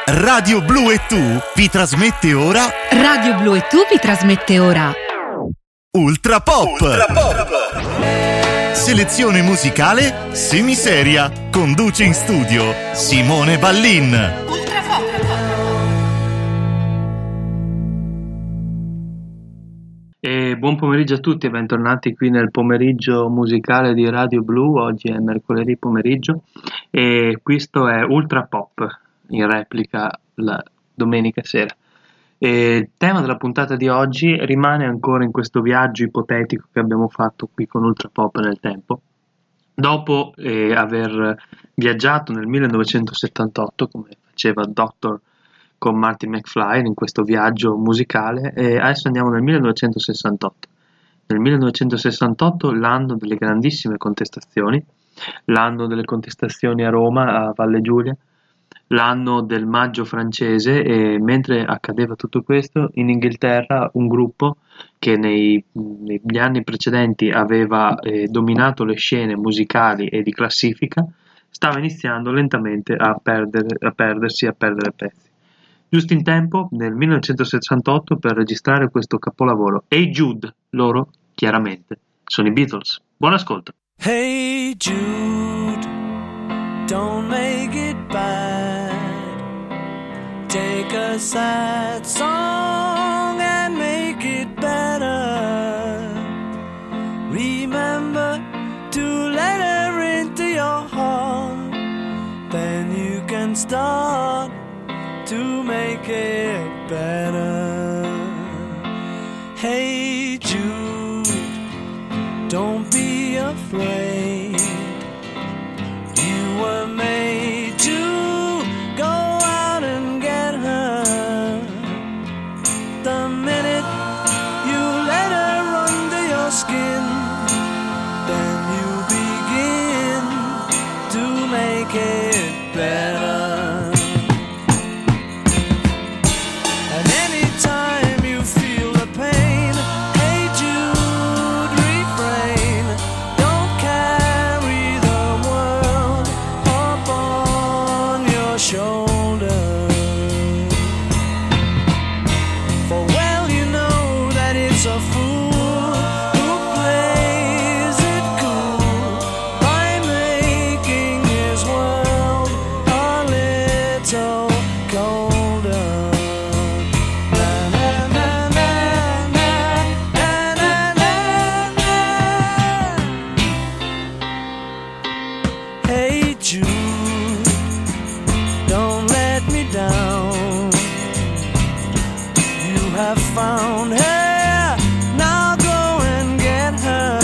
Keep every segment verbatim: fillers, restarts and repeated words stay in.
Radio Blu e Tu vi trasmette ora Radio Blu e Tu vi trasmette ora Ultra Pop, Ultra Pop. Selezione musicale semiseria. Conduce in studio Simone Ballin. Ultra Pop. E buon pomeriggio a tutti e bentornati qui nel pomeriggio musicale di Radio Blu. Oggi è mercoledì pomeriggio e questo è Ultra Pop in replica la domenica sera. E il tema della puntata di oggi rimane ancora in questo viaggio ipotetico che abbiamo fatto qui con Ultra Pop nel tempo. Dopo eh, aver viaggiato nel millenovecentosettantotto, come faceva Doctor con Marty McFly in questo viaggio musicale, e adesso andiamo nel millenovecentosessantotto. Nel millenovecentosessantotto, l'anno delle grandissime contestazioni, l'anno delle contestazioni a Roma, a Valle Giulia, l'anno del maggio francese, e mentre accadeva tutto questo in Inghilterra un gruppo che nei, negli anni precedenti aveva eh, dominato le scene musicali e di classifica stava iniziando lentamente a, perdere, a perdersi, a perdere pezzi. Giusto in tempo nel millenovecentosessantotto per registrare questo capolavoro. Hey Jude, loro chiaramente sono i Beatles. Buon ascolto. Hey Jude, don't make it bad. Take a sad song and make it better. Remember to let her into your heart. Then you can start to make it better. Hey Jude, don't be afraid. You were made to go out and get her. The minute you let her under your skin, then you begin to make it better. And anytime you feel the pain, hey Jude, refrain. Don't carry the world upon your shoulder. For well you know that it's a fool who plays it cool by making his world a little colder. Na, na, na, na, na, na, na, na, na. Hey Jude, don't let me down. You have found her, now go and get her.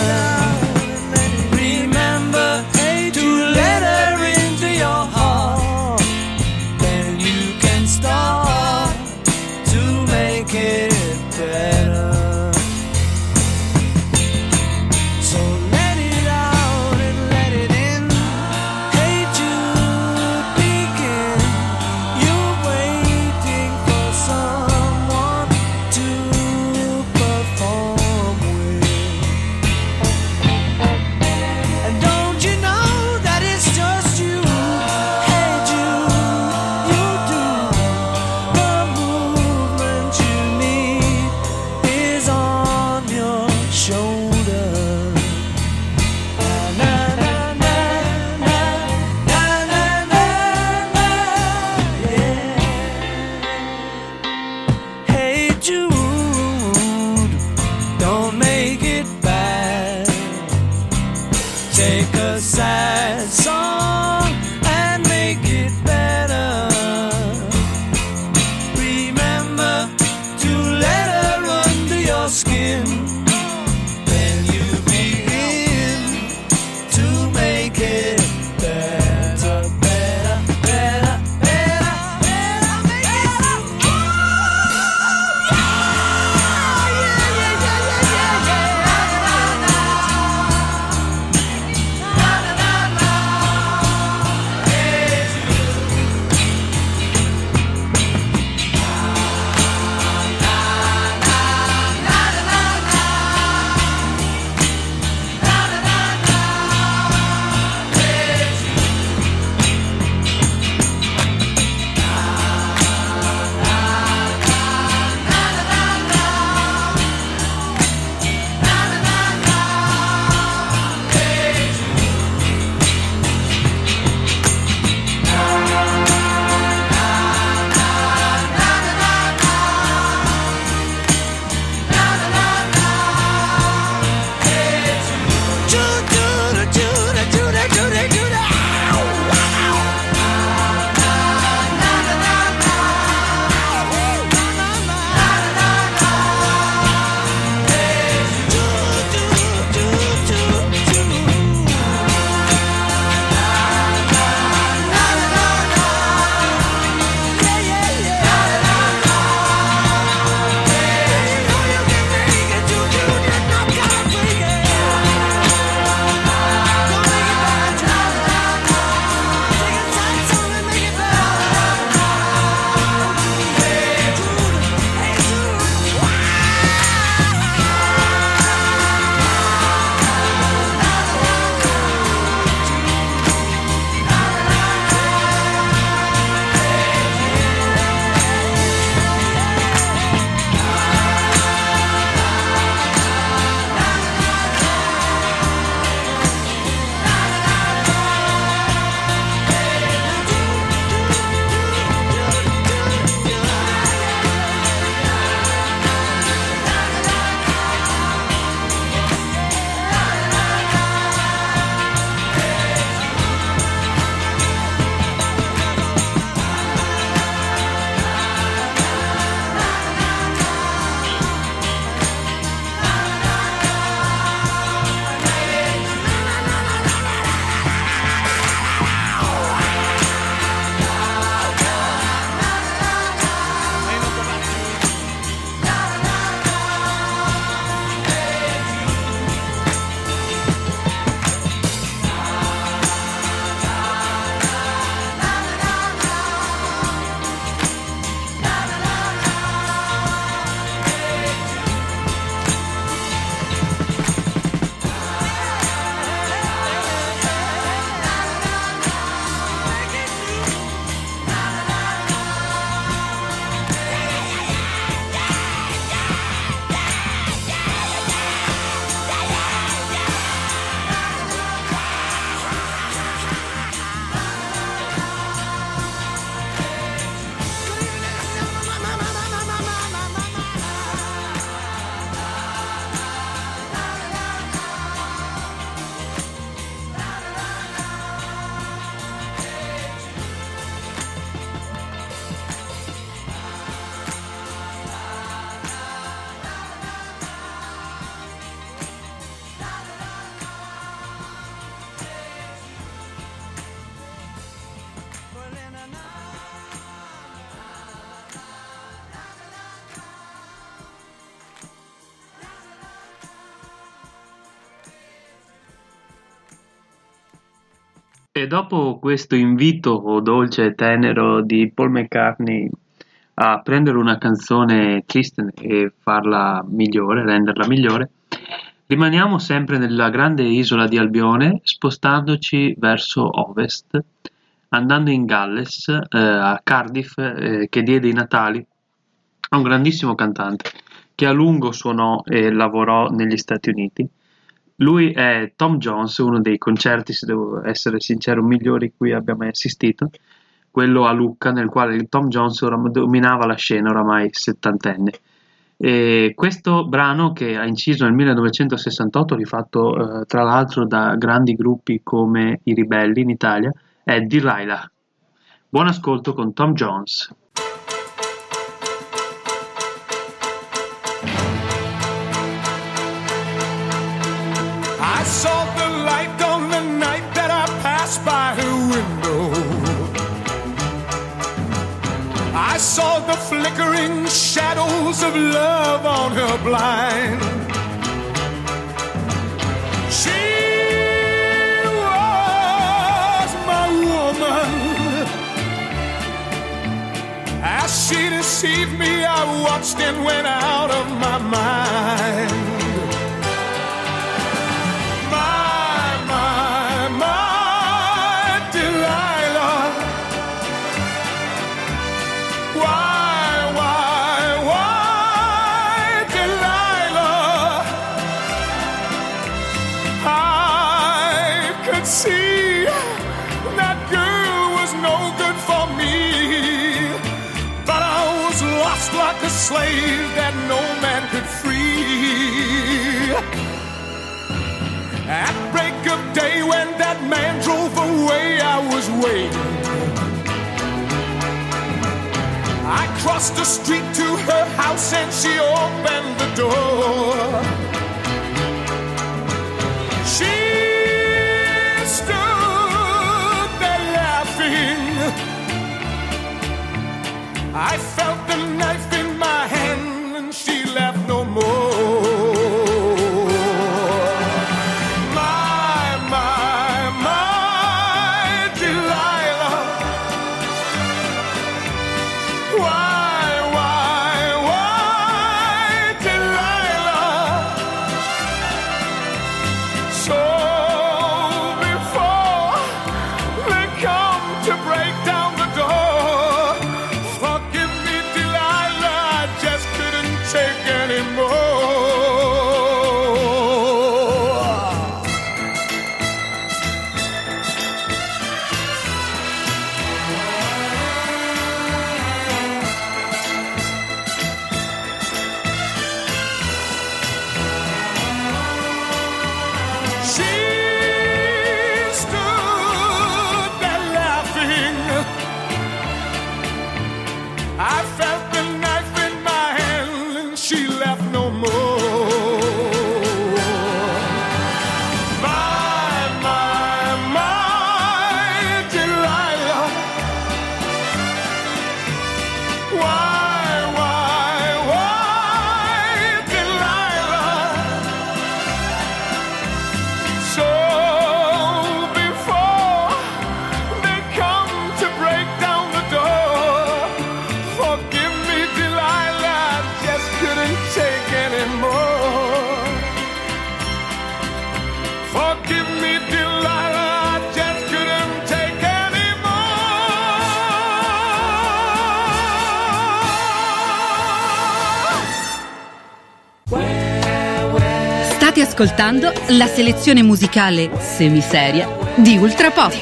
Remember to let her into your heart. Then you can start to make it better. So let it out and let it in. Hey Jude, begin. You're waiting for someone to perform with. And don't you know that it's just you? Hey Jude, you do. The movement you need is on your shoulder. Na, na, na, na, na, na, na, na, yeah. Hey Jude, don't make it bad. Take a sad song and make it better. Remember to let her under your skin. Then you begin to make it better, better, better, better, better, make it better. Yeah, yeah, yeah, yeah, yeah, yeah. Na, na, na, na. E dopo questo invito dolce e tenero di Paul McCartney a prendere una canzone triste e farla migliore, renderla migliore, rimaniamo sempre nella grande isola di Albione, spostandoci verso ovest, andando in Galles, eh, a Cardiff, eh, che diede i natali a un grandissimo cantante che a lungo suonò e lavorò negli Stati Uniti. Lui è Tom Jones, uno dei concerti, se devo essere sincero, migliori cui abbia mai assistito, quello a Lucca, nel quale Tom Jones oram- dominava la scena, oramai settantenne. E questo brano, che ha inciso nel millenovecentosessantotto, rifatto eh, tra l'altro da grandi gruppi come i Ribelli in Italia, è Delilah. Buon ascolto con Tom Jones. I saw the light on the night that I passed by her window. I saw the flickering shadows of love on her blind. She was my woman. As she deceived me, I watched and went out of my mind. See, that girl was no good for me, but I was lost like a slave that no man could free. At break of day when that man drove away, I was waiting. I crossed the street to her house and she opened the door. She I felt the knife in my hand and she left no more. My, my, my Delilah. Why, why, why Delilah? So before they come to break down the door, State ascoltando la selezione musicale semiseria di Ultrapop.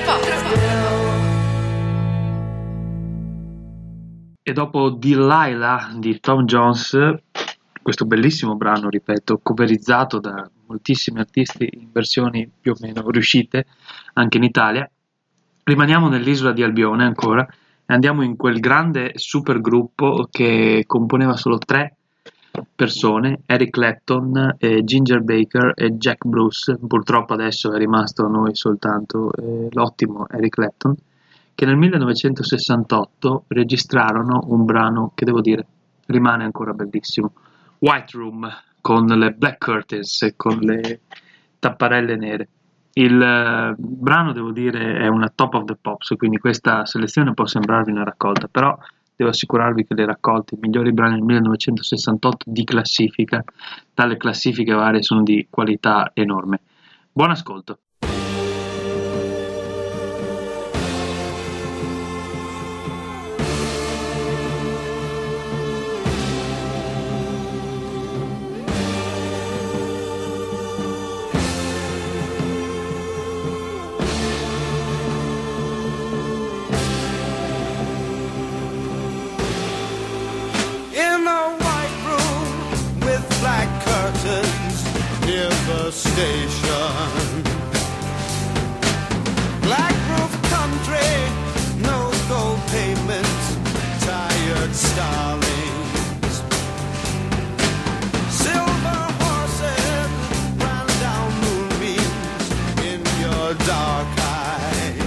E dopo Delilah di Tom Jones, questo bellissimo brano, ripeto, coverizzato da moltissimi artisti in versioni più o meno riuscite anche in Italia, rimaniamo nell'isola di Albione ancora e andiamo in quel grande supergruppo che componeva solo tre persone: Eric Clapton, eh, Ginger Baker e Jack Bruce. Purtroppo adesso è rimasto a noi soltanto eh, l'ottimo Eric Clapton, che nel millenovecentosessantotto registrarono un brano che, devo dire, rimane ancora bellissimo, White Room, con le Black Curtains e con le tapparelle nere. Il eh, brano, devo dire, è una top of the pops, quindi questa selezione può sembrarvi una raccolta, però devo assicurarvi che le raccolte, i migliori brani del millenovecentosessantotto di classifica, dalle classifiche varie, sono di qualità enorme. Buon ascolto. Station, black roof country, no gold payments, tired starlings, silver horses ran down moonbeams in your dark eye.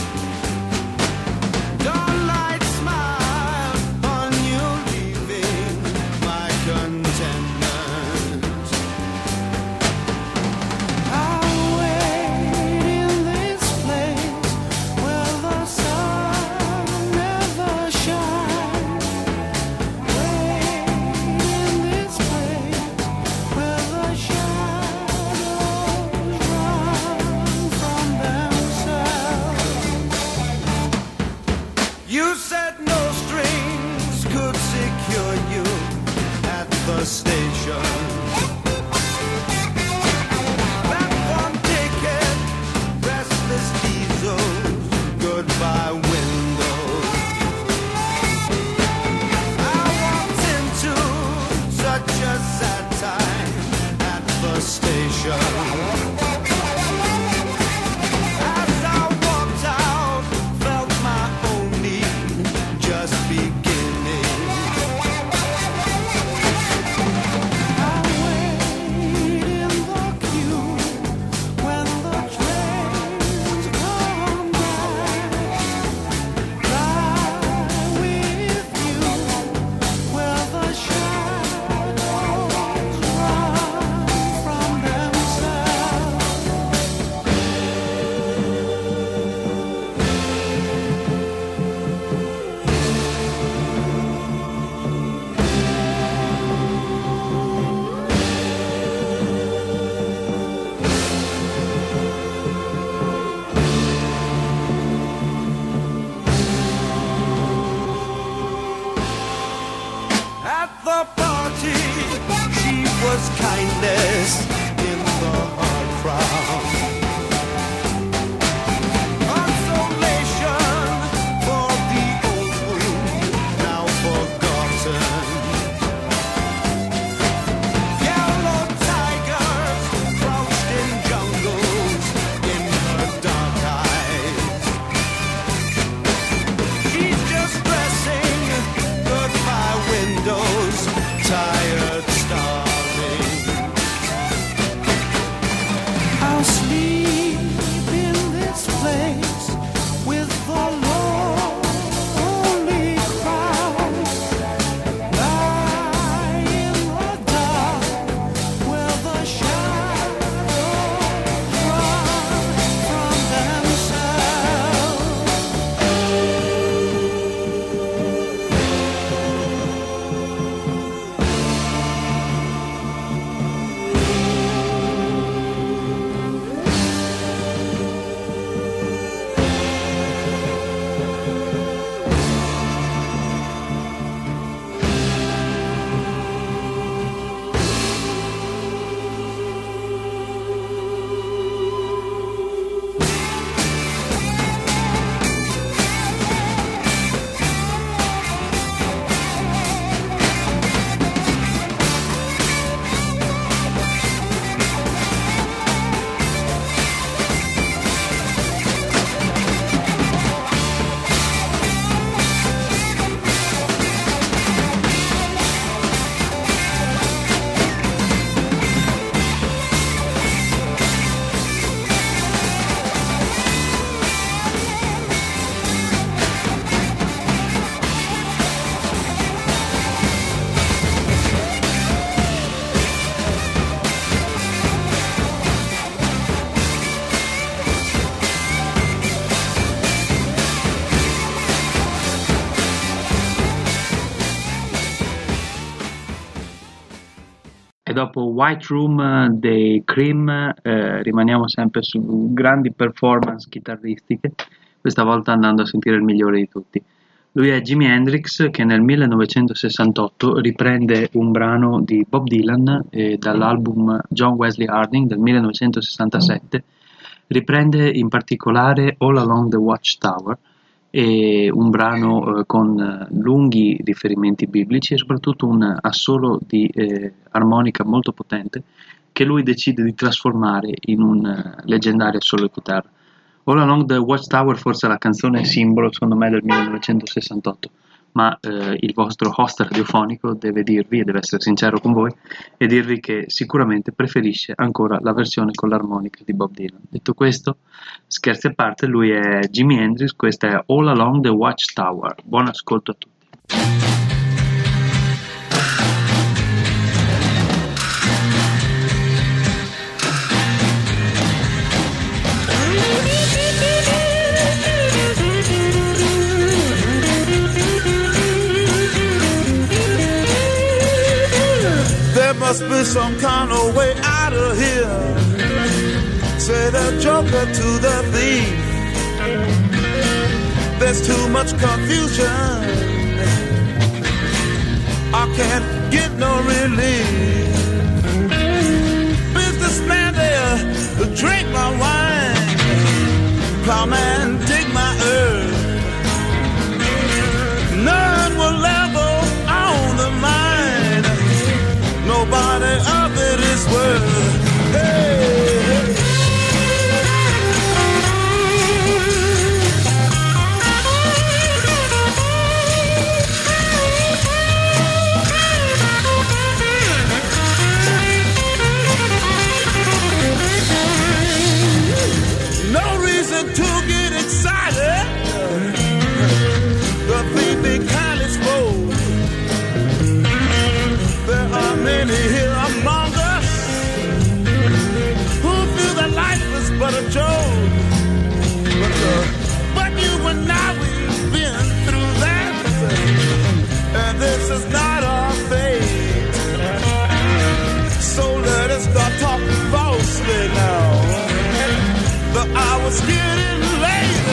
Dawnlight smile on you leaving my contentment. Station. Platform ticket, restless diesels, goodbye windows. I walked into such a sad time at the station. As I walked out, felt my own need just beginning. Kindness in the hard crowd, consolation for the old wound now forgotten. Yellow tigers crouched in jungles in her dark eyes. She's just dressing goodbye windows, tired stars. dopo White Room dei Cream eh, rimaniamo sempre su grandi performance chitarristiche, questa volta andando a sentire il migliore di tutti. Lui è Jimi Hendrix, che nel millenovecentosessantotto riprende un brano di Bob Dylan eh, dall'album John Wesley Harding del millenovecentosessantasette, riprende in particolare All Along the Watchtower, e un brano eh, con eh, lunghi riferimenti biblici e soprattutto un assolo di eh, armonica molto potente che lui decide di trasformare in un uh, leggendario assolo di chitarra. All Along the Watchtower forse è la canzone simbolo secondo me del millenovecentosessantotto, ma eh, il vostro host radiofonico deve dirvi, e deve essere sincero con voi, e dirvi che sicuramente preferisce ancora la versione con l'armonica di Bob Dylan. Detto questo, scherzi a parte, lui è Jimi Hendrix, questa è All Along the Watchtower. Buon ascolto a tutti. There must be some kind of way out of here, say the joker to the thief. There's too much confusion, I can't get no relief. Businessman there, drink my wine. Plowman, dig my earth. None will level on the mine. Nobody of it is worth. Hey, hey. No reason to get excited. The thief be kind exposed. There are many here among us who feel that life is but a joke. But, uh, but you and I, we've been through that, and this is not our fate. So let us stop talking falsely now. The hour's getting late.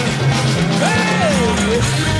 Hey!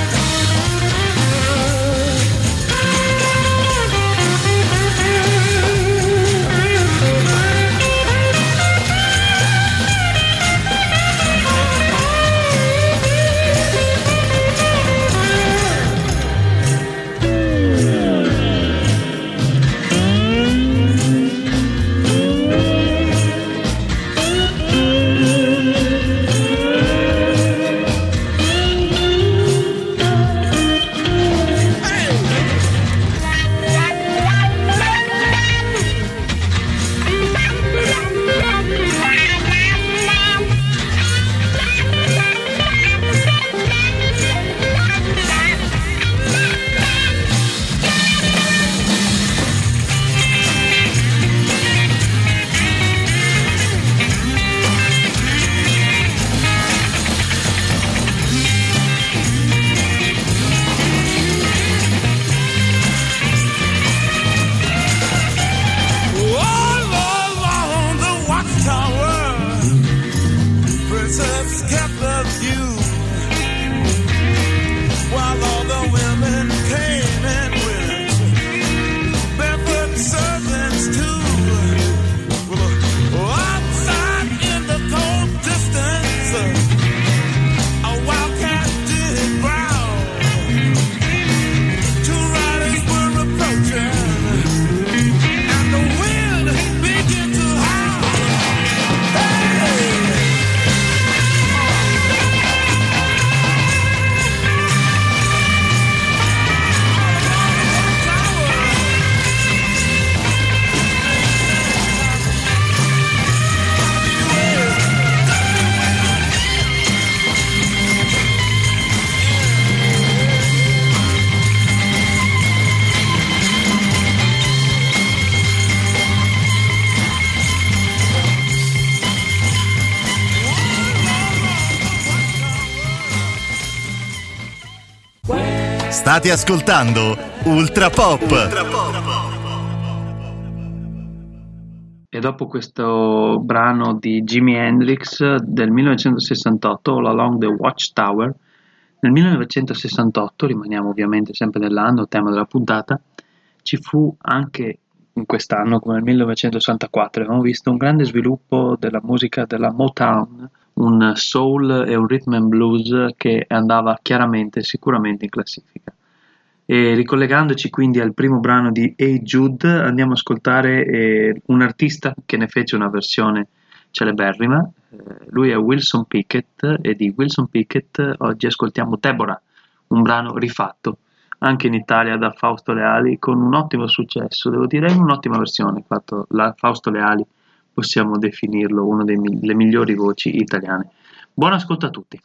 State ascoltando Ultra Pop. Ultra Pop. E dopo questo brano di Jimi Hendrix del millenovecentosessantotto, All Along the Watchtower, nel millenovecentosessantotto, rimaniamo ovviamente sempre nell'anno, tema della puntata, ci fu anche in quest'anno, come nel millenovecentosessantaquattro, abbiamo visto un grande sviluppo della musica della Motown, un soul e un rhythm and blues che andava chiaramente, sicuramente in classifica. E ricollegandoci quindi al primo brano di Hey Jude, andiamo ad ascoltare eh, un artista che ne fece una versione celeberrima. Eh, lui è Wilson Pickett, e di Wilson Pickett oggi ascoltiamo Deborah, un brano rifatto anche in Italia da Fausto Leali con un ottimo successo, devo dire un'ottima versione fatto da Fausto Leali, possiamo definirlo una delle migliori voci italiane. Buon ascolto a tutti.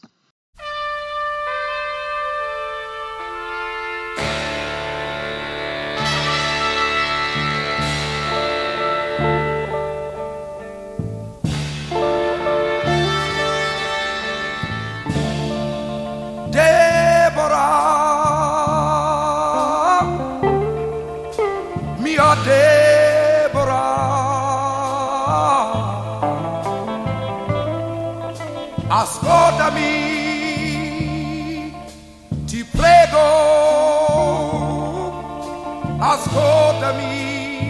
Ascoltami, ti prego, ascoltami.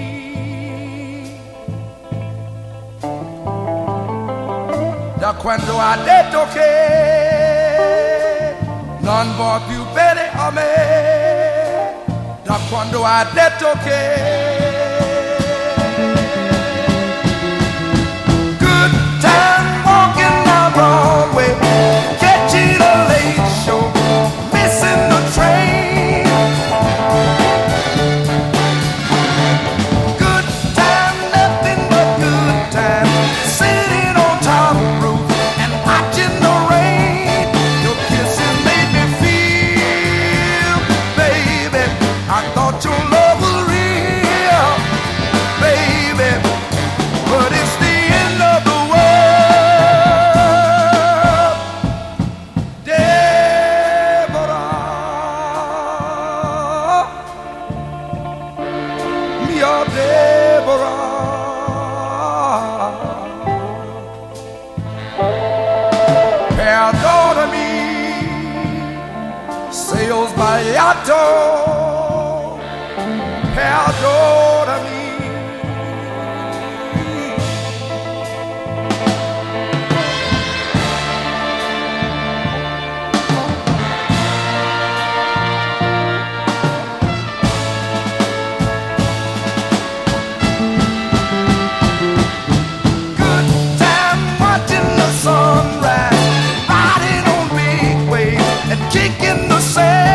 Da quando ha detto che non vuoi più bene a me, da quando ha detto che Broadway, catching a late show, missing the train. Good time, nothing but good time. Sitting on top of the roof and watching the rain. Your kisses made me feel, baby, I thought your love was real, baby, but it's the end of the world. Sbagliato, perdonami. Good time watching the sunrise, riding on big waves and kicking the sand.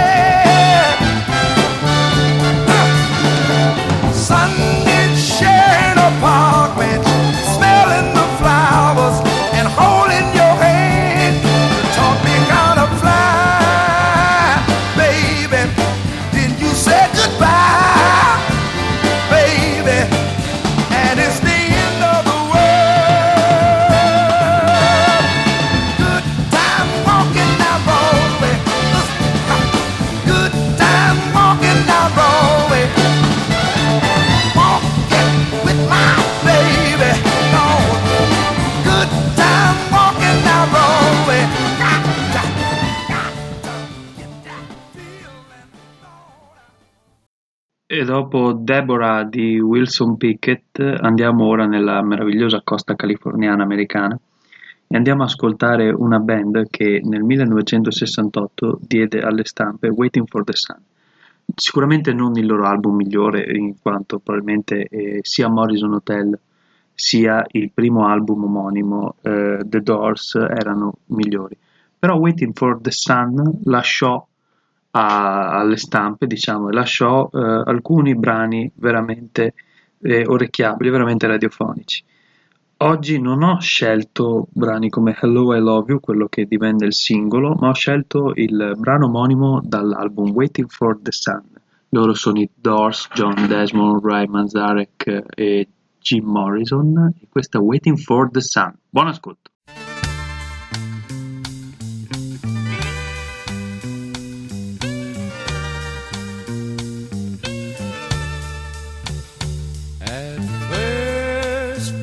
E dopo Deborah di Wilson Pickett andiamo ora nella meravigliosa costa californiana americana e andiamo ad ascoltare una band che nel millenovecentosessantotto diede alle stampe Waiting for the Sun. Sicuramente non il loro album migliore, in quanto probabilmente eh, sia Morrison Hotel sia il primo album omonimo eh, The Doors erano migliori, però Waiting for the Sun lasciò a, alle stampe, diciamo, e lasciò eh, alcuni brani veramente eh, orecchiabili, veramente radiofonici. Oggi non ho scelto brani come Hello I Love You, quello che divenne il singolo, ma ho scelto il brano omonimo dall'album Waiting for the Sun. Loro sono i Doors, John Desmond, Ray Manzarek e Jim Morrison, e questa è Waiting for the Sun. Buon ascolto. At first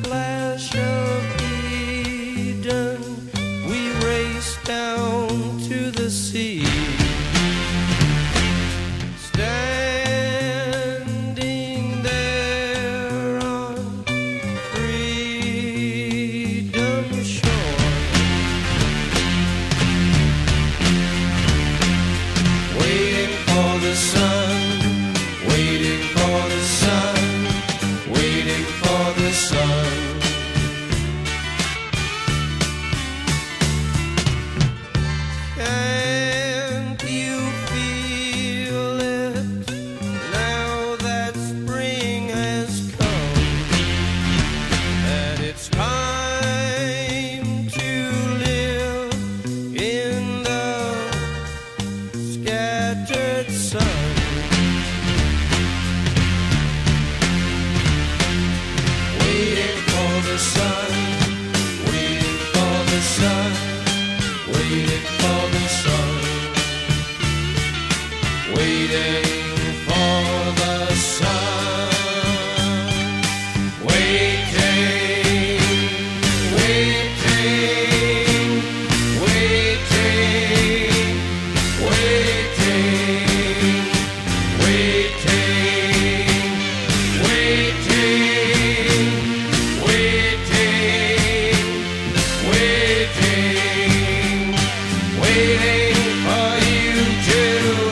waiting for you to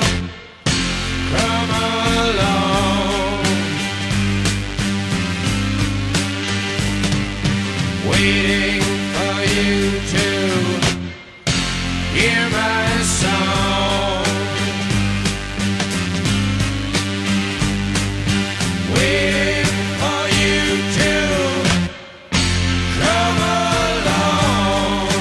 come along, waiting for you to hear my song, waiting for you to come along,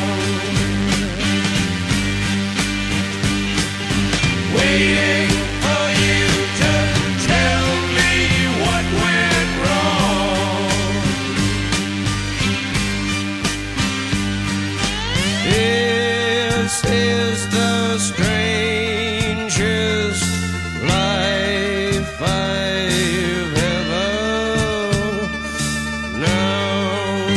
waiting for you to tell me what went wrong. This is the strangest life I've ever known.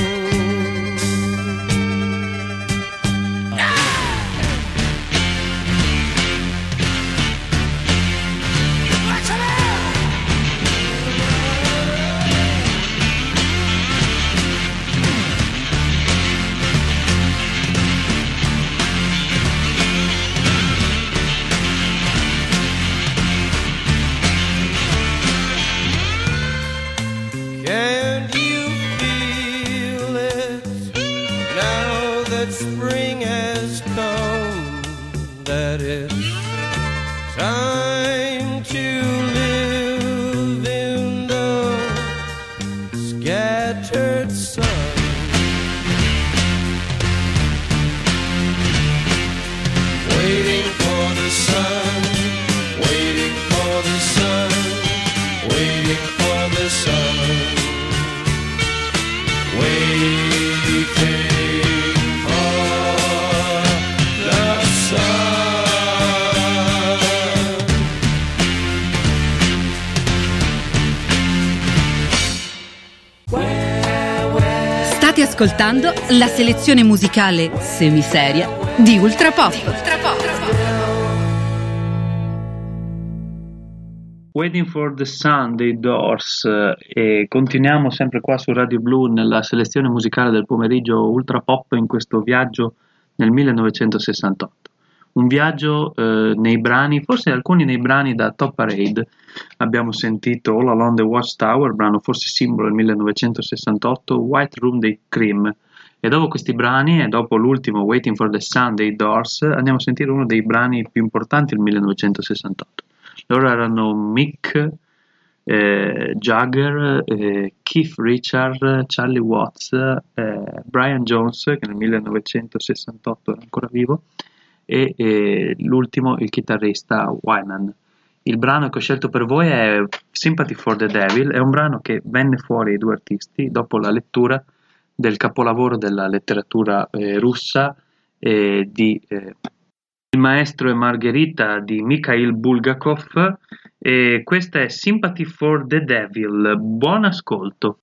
Can you feel it now that spring has come? That it's time to live in the scattered sun. Waiting for the sun, waiting for the sun, waiting for the sun, waiting for the sun. State ascoltando la selezione musicale semiseria di Ultra Pop. Waiting for the Sun dei Doors, eh, e continuiamo sempre qua su Radio Blu nella selezione musicale del pomeriggio Ultra Pop in questo viaggio nel millenovecentosessantotto. Un viaggio eh, nei brani, forse alcuni nei brani da Top Parade. Abbiamo sentito All Along the Watchtower, brano forse simbolo del millenovecentosessantotto, White Room dei Cream. E dopo questi brani, e dopo l'ultimo Waiting for the Sun dei Doors, andiamo a sentire uno dei brani più importanti del millenovecentosessantotto. Loro erano Mick eh, Jagger, eh, Keith Richards, Charlie Watts, eh, Brian Jones, che nel millenovecentosessantotto era ancora vivo, e eh, l'ultimo il chitarrista Wyman. Il brano che ho scelto per voi è Sympathy for the Devil, è un brano che venne fuori ai due artisti dopo la lettura del capolavoro della letteratura eh, russa eh, di eh, Il maestro e Margherita di Mikhail Bulgakov, e questa è Sympathy for the Devil. Buon ascolto.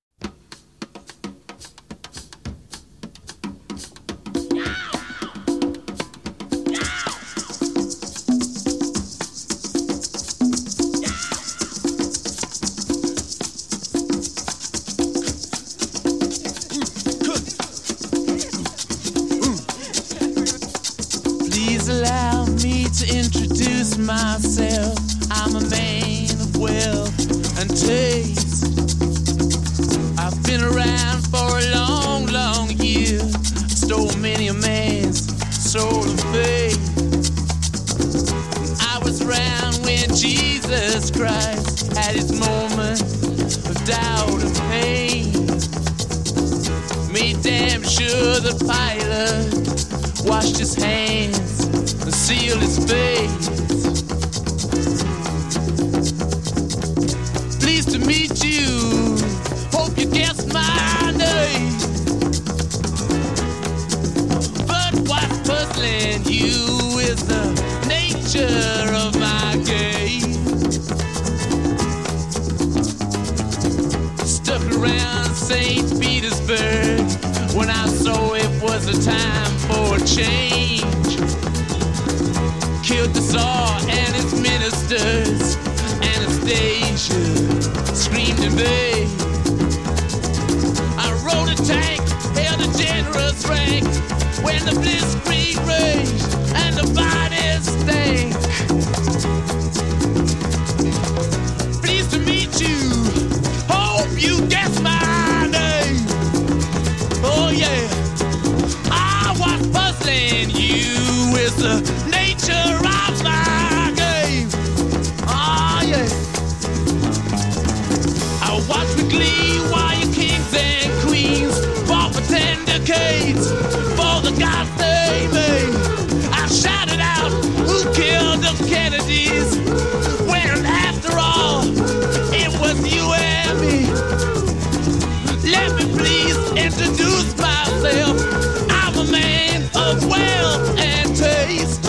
Allow me to introduce myself. I'm a man of wealth and taste. I've been around for a long, long year. Stole many a man's soul of faith. I was around when Jesus Christ had his moment of doubt and pain. Made damn sure the pilot washed his hands and sealed his face. Pleased to meet you, hope you guessed my name. But what's puzzling you is the nature of my game. Stuck around Saint Petersburg when I saw it was a time for a change. Killed the Tsar and his ministers. Anastasia screamed in vain. I rode a tank, held a generous rank when the blitzkrieg raged and the nature of my game. Oh yeah. I watch with glee while your kings and queens fought for ten decades for the gods they made. I shouted out, who killed the Kennedys? When after all, it was you and me. Let me please introduce myself. I'm a man of wealth and taste.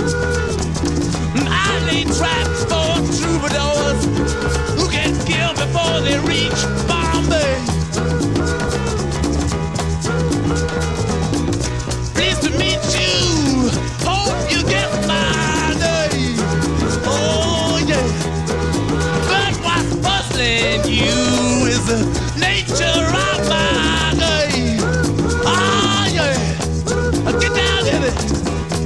I lay traps for troubadours who get killed before they reach Bombay. Pleased to meet you. Hope you get my name. Oh yeah. But what's puzzling you is the nature of my name. Oh yeah. Get down in it.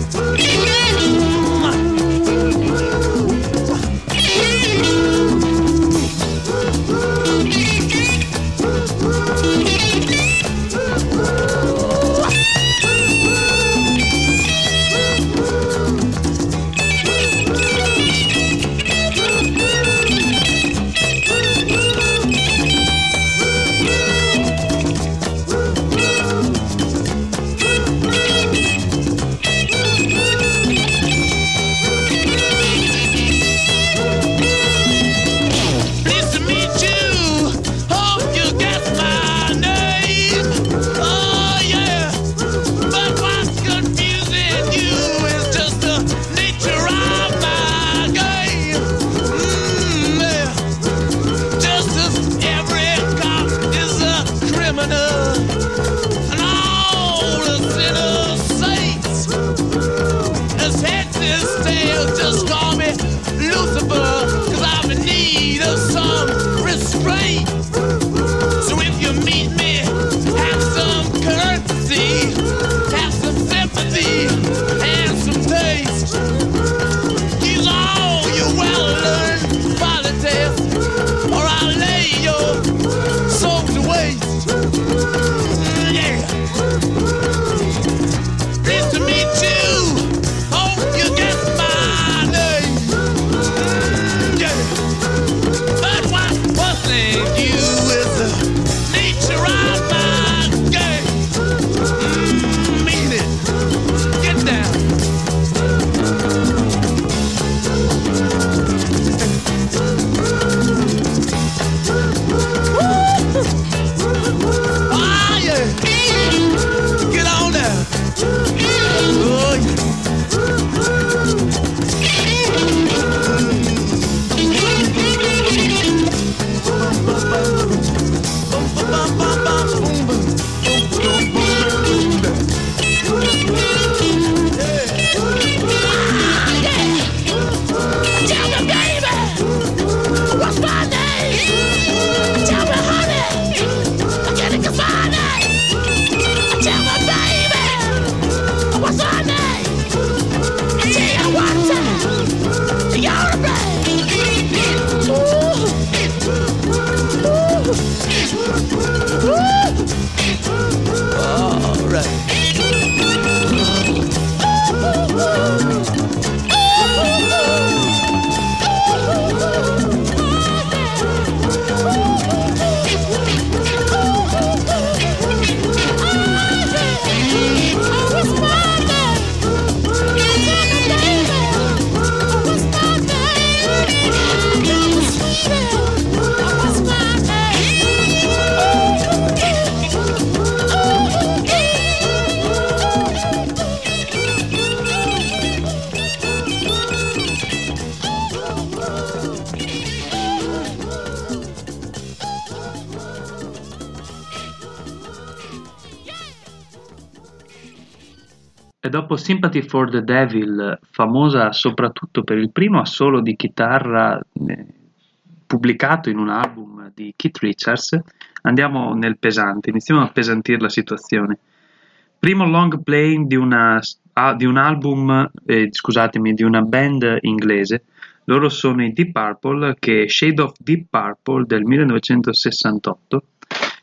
E dopo Sympathy for the Devil, famosa soprattutto per il primo assolo di chitarra eh, pubblicato in un album di Keith Richards, andiamo nel pesante, iniziamo a appesantire la situazione. Primo long play di, una, ah, di un album, eh, scusatemi, di una band inglese. Loro sono i Deep Purple, che Shade of Deep Purple del millenovecentosessantotto,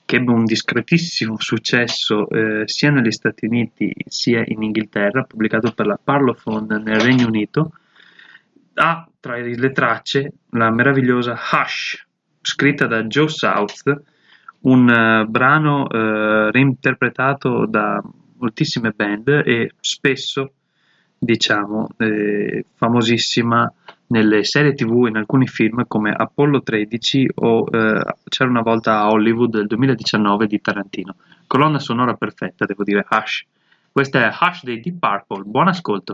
che ebbe un discretissimo successo eh, sia negli Stati Uniti sia in Inghilterra, pubblicato per la Parlophone nel Regno Unito, ha tra le tracce la meravigliosa Hush, scritta da Joe South, un uh, brano uh, reinterpretato da moltissime band e spesso, diciamo, eh, famosissima nelle serie tv, in alcuni film come Apollo tredici o eh, C'era una volta a Hollywood del duemiladiciannove di Tarantino. Colonna sonora perfetta, devo dire. Hush. Questa è Hush dei Deep Purple. Buon ascolto.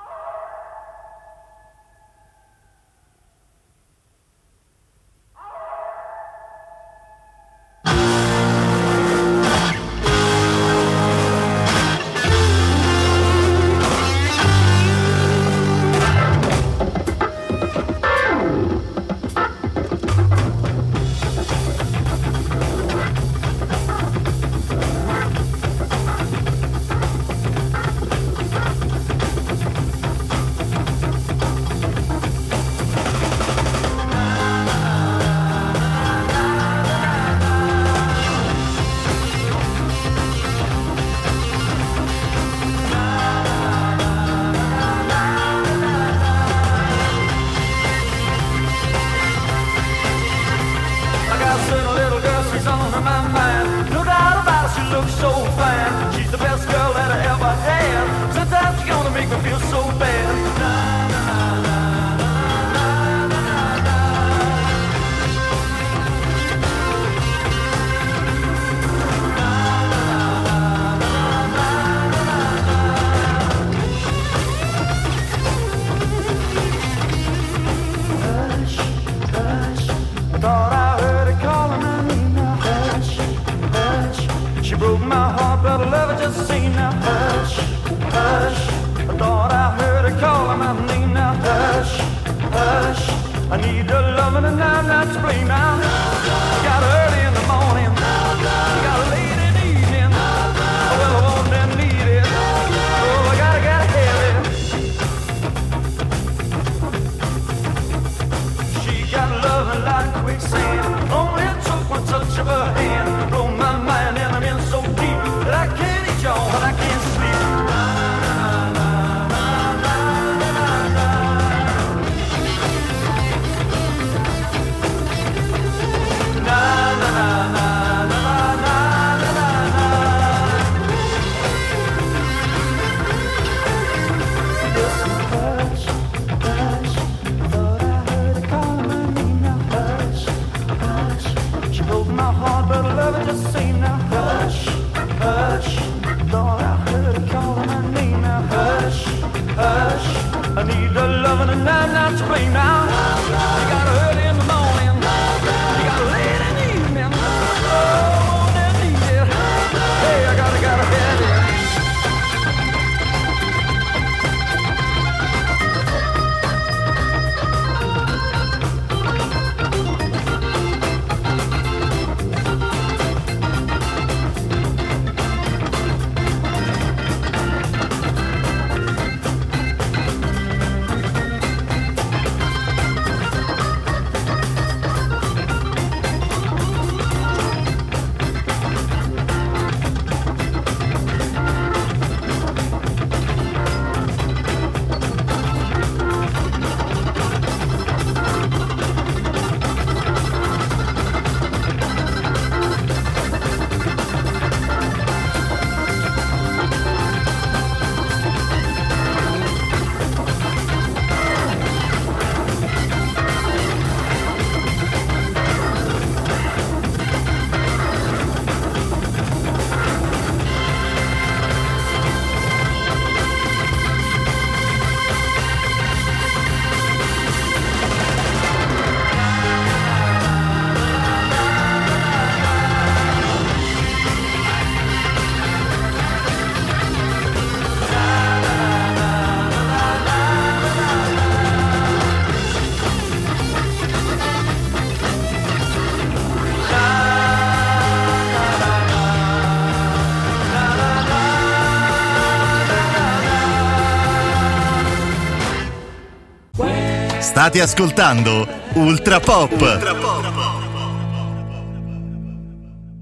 State ascoltando Ultra Pop.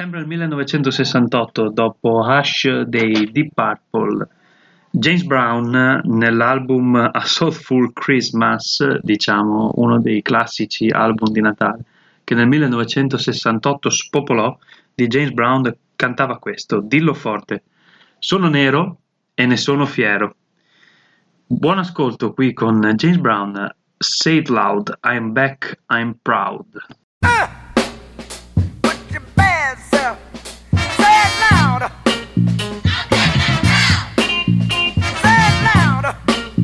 Sempre nel millenovecentosessantotto, dopo Hush dei Deep Purple, James Brown nell'album A Soulful Christmas, diciamo uno dei classici album di Natale, che nel millenovecentosessantotto spopolò, di James Brown cantava questo: dillo forte, sono nero e ne sono fiero. Buon ascolto qui con James Brown, Say It Loud, I'm Back, I'm Proud. Put your bad self. Say it loud. Say it loud.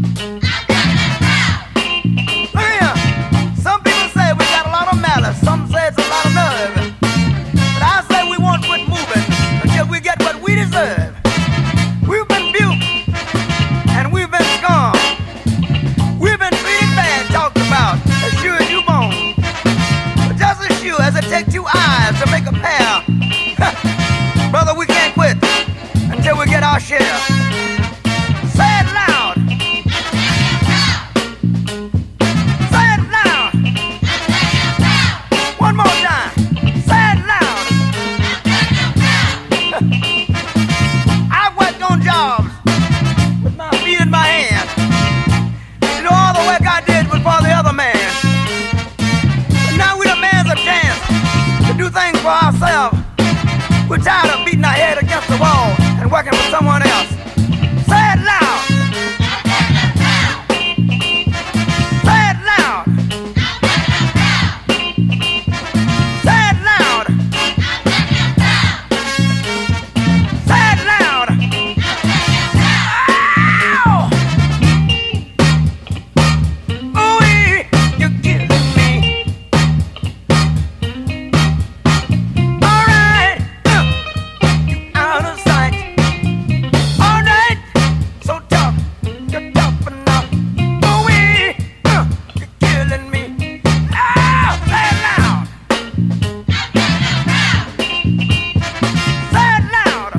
Look here. Some people say we got a lot of malice. Some say it's a lot of nerve. But I say we won't quit moving until we get what we deserve. We've been buked and we've been scorned. We've been treated bad, talked about, as sure as you born. But just as sure as it takes two eyes to make a pair, brother, we can't quit until we get our share. Say it loud. Say it loud. One more time. Say it loud. I've worked on jobs with my feet in my hands. You know, all the work I did was for the other man. But now we demand a chance to do things for ourselves. We're tired of beating our head against the wall and working for someone else. Say it loud. Say it loud. Say it loud. Say it loud. Ow! Ooh-wee, you're killing me. All right, uh, you out of sight. All right, so tough, you're tough enough. Ooh-wee, uh, you're killing me. Ow, say it loud. Say it loud.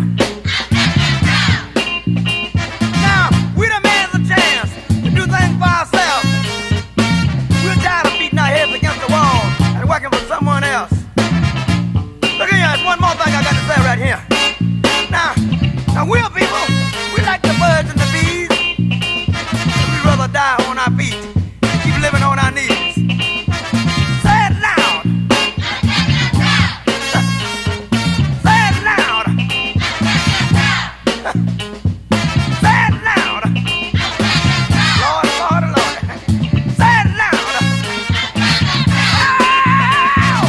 Now, we demand a chance to do things for ourselves. We're tired of beating our heads against the wall and working for someone else. Look here, there's one more thing I got to say right here. Now, now we're people, we like the birds and the bees. We'd rather die on our feet and keep living on our knees. Say it loud. Say it loud. Say it loud. Lord, Lord, Lord. Say it loud. Ow!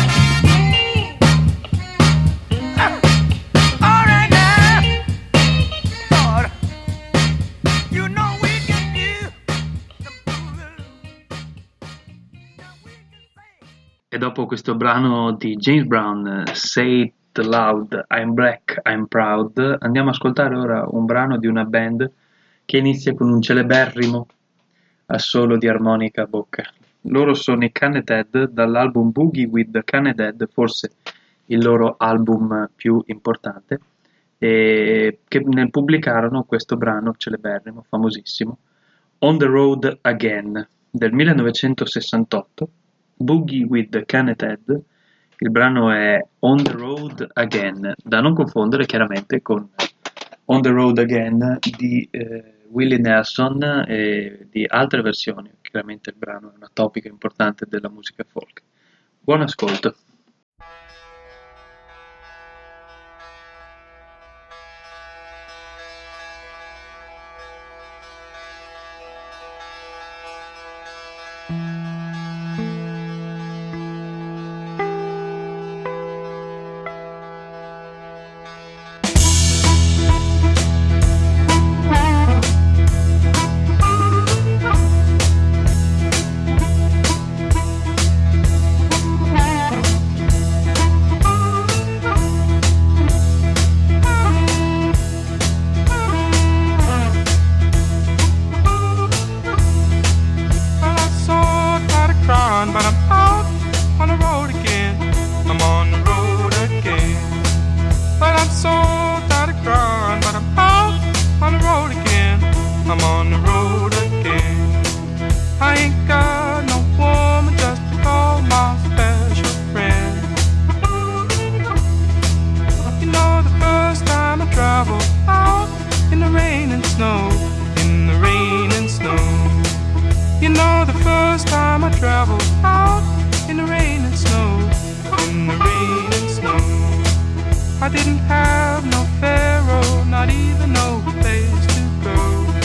All right now. Lord, you know we can do the boogaloo. Now we can say. E dopo questo brano di James Brown, Say It Loud, I'm Black, I'm Proud, andiamo a ascoltare ora un brano di una band che inizia con un celeberrimo assolo di armonica a bocca. Loro sono i Canned Head, dall'album Boogie with the Canned Head, forse il loro album più importante, e che ne pubblicarono questo brano celeberrimo, famosissimo, On the Road Again, del millenovecentosessantotto. Boogie with the Canned Head, il brano è On the Road Again, da non confondere chiaramente con On the Road Again di eh, Willie Nelson e di altre versioni. Chiaramente il brano è una topica importante della musica folk. Buon ascolto. travel out in the rain and snow, in the rain and snow. I didn't have no pharaoh, not even no place to go.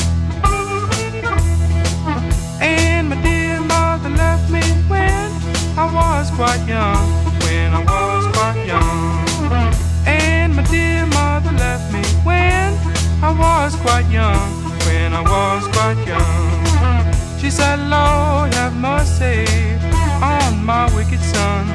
And my dear mother left me when I was quite young, when I was quite young. And my dear mother left me when I was quite young, when I was quite young. She said, Lord, have mercy on my wicked son.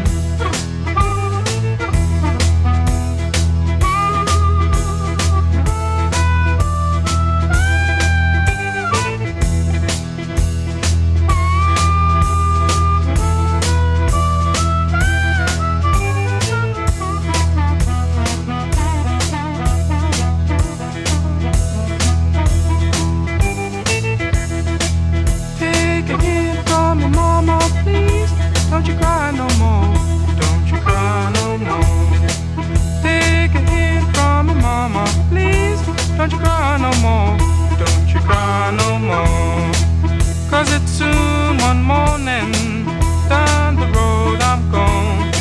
Don't you cry no more, don't you cry no more. Take a hint from me, mama, please. Don't you cry no more, don't you cry no more. Cause it's soon one morning, down the road I'm gone.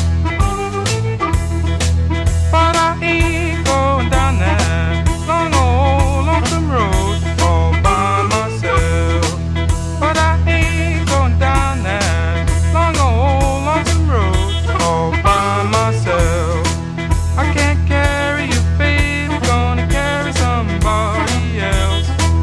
But I ain't going down that long old lonesome road all by myself. But I ain't going down that long old lonesome road all by myself. I can't carry you, baby, gonna carry somebody else.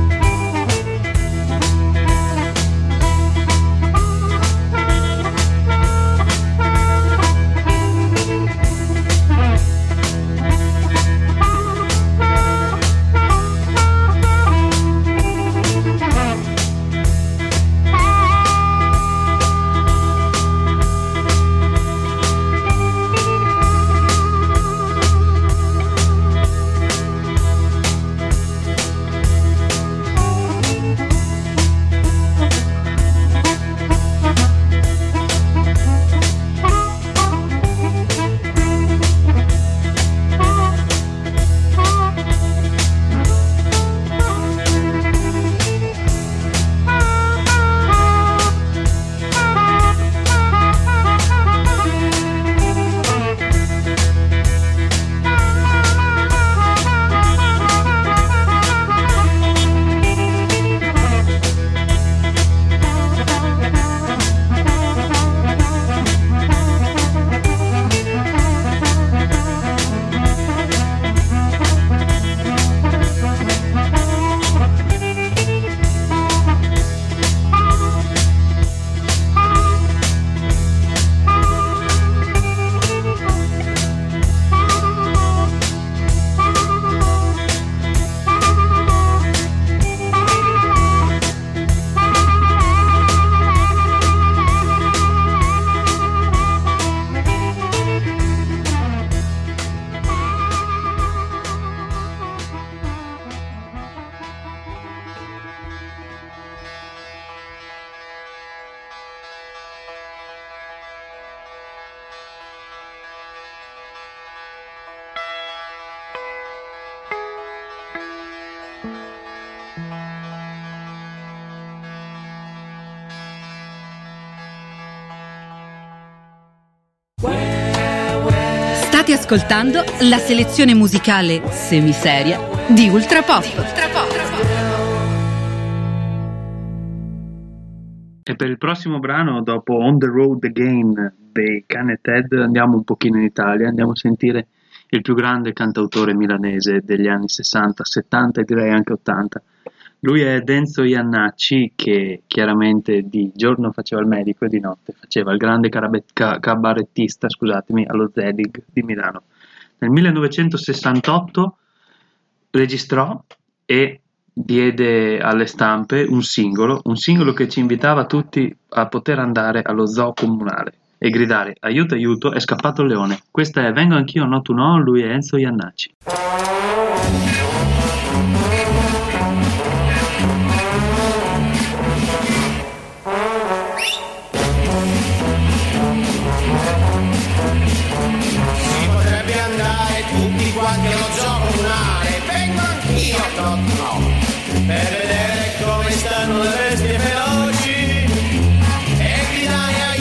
State ascoltando la selezione musicale semiseria di Ultra Pop. E per il prossimo brano, dopo On the Road Again dei Can e Ted, andiamo un pochino in Italia, andiamo a sentire il più grande cantautore milanese degli anni sessanta, settanta e direi anche ottanta. Lui è Enzo Jannacci, che chiaramente di giorno faceva il medico e di notte faceva il grande carabe- ca- cabarettista, scusatemi, allo Zelig di Milano. Nel millenovecentosessantotto registrò e diede alle stampe un singolo, un singolo che ci invitava tutti a poter andare allo zoo comunale e gridare aiuto aiuto, è scappato il leone. Questa è Vengo anch'io, no tu no, lui è Enzo Jannacci. Si potrebbe andare tutti quanti allo zoo comunale, vengo anch'io, no, no, per vedere come stanno le bestie feroci e gridare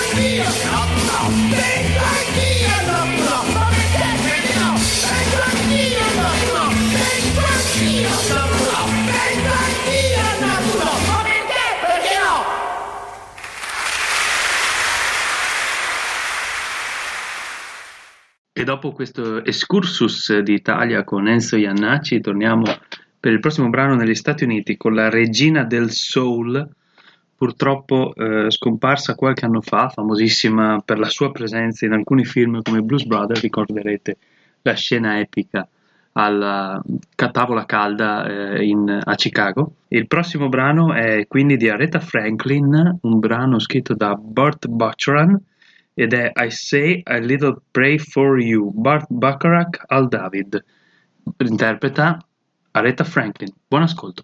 E dopo questo excursus d'Italia con Enzo Jannacci torniamo per il prossimo brano negli Stati Uniti con la regina del soul, purtroppo eh, scomparsa qualche anno fa, famosissima per la sua presenza in alcuni film come Blues Brothers. Ricorderete la scena epica alla tavola calda eh, in, a Chicago. Il prossimo brano è quindi di Aretha Franklin, un brano scritto da Burt Bacharach ed è I Say a Little Pray for You, Burt Bacharach al David. Interpreta Aretha Franklin. Buon ascolto.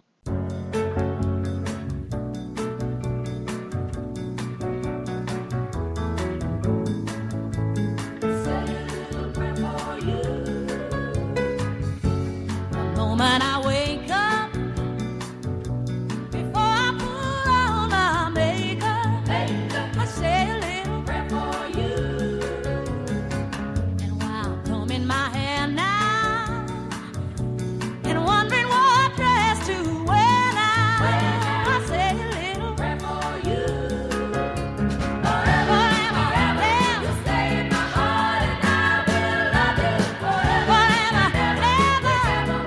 Moment I wake up, before I put on my makeup, I say a little prayer for you. And while I'm combing my hair now, and wondering what dress to wear now, I say a little prayer for you. Forever and forever, you stay in my heart, and I will love you forever and ever.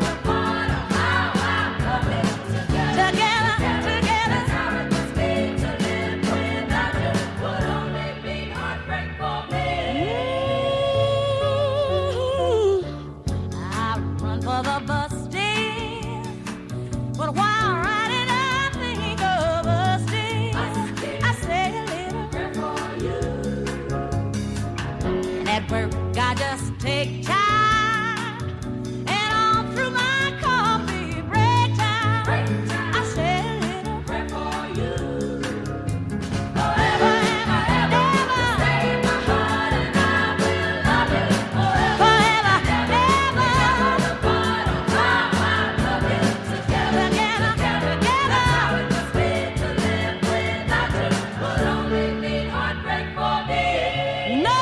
I just take time, and all through my coffee break time, I say a little prayer for you. Forever and ever, stay in my heart, and I will love you forever and ever. How I love you together, together, together. How it must be to live without you would only be heartbreak for me. No.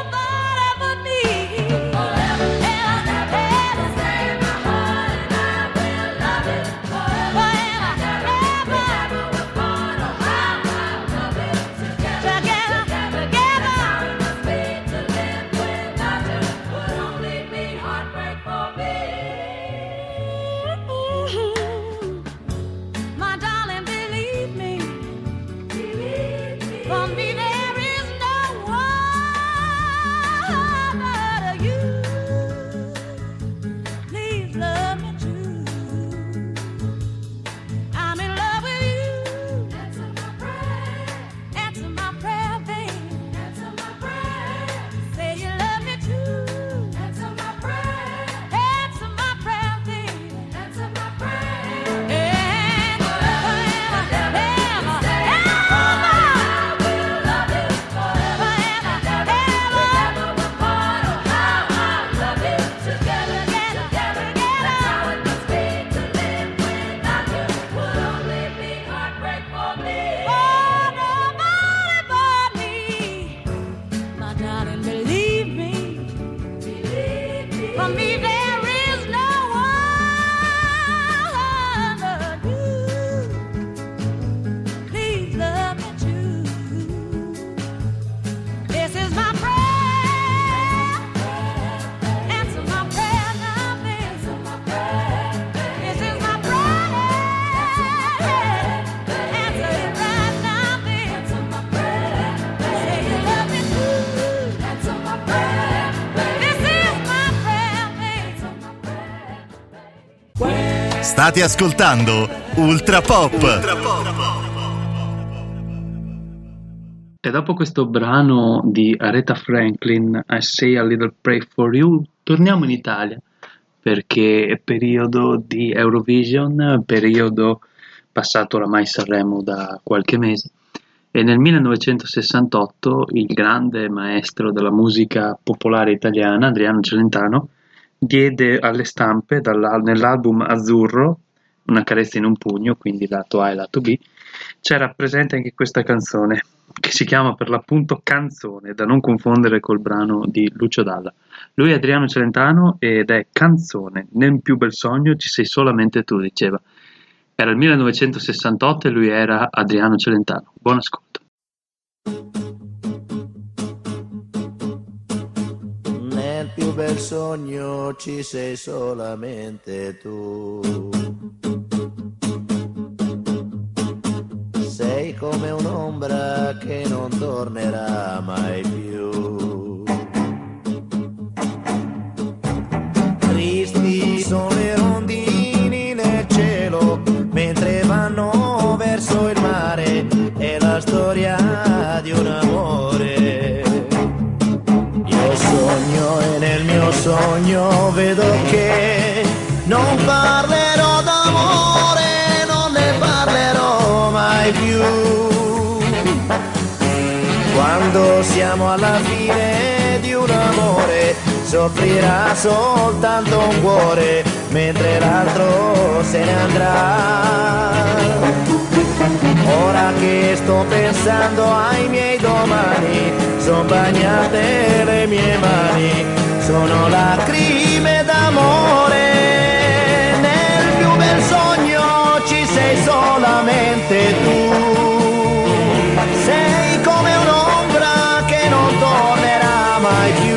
State ascoltando Ultra Pop. Ultra Pop. E dopo questo brano di Aretha Franklin, I Say a Little Pray for You, torniamo in Italia perché è periodo di Eurovision, periodo passato oramai Sanremo da qualche mese, e nel millenovecentosessantotto il grande maestro della musica popolare italiana, Adriano Celentano, diede alle stampe dall'al- nell'album Azzurro, Una carezza in un pugno, quindi lato A e lato B, c'era presente anche questa canzone, che si chiama per l'appunto Canzone, da non confondere col brano di Lucio Dalla. Lui è Adriano Celentano ed è Canzone, nel più bel sogno ci sei solamente tu, diceva. Era il millenovecentosessantotto e lui era Adriano Celentano. Buon ascolto. Nel più bel sogno ci sei solamente tu. Sei come un'ombra che non tornerà mai più. Tristi sono le rondini nel cielo mentre vanno verso il mare. È la storia di un amore. Io sogno e nel mio sogno vedo che non parlerò d'amore, non ne parlerò mai più. Quando siamo alla fine di un amore soffrirà soltanto un cuore mentre l'altro se ne andrà. Ora che sto pensando ai miei domani, son bagnate le mie mani, sono lacrime d'amore. Nel più bel sogno ci sei solamente tu. Sei come un'ombra che non tornerà mai più.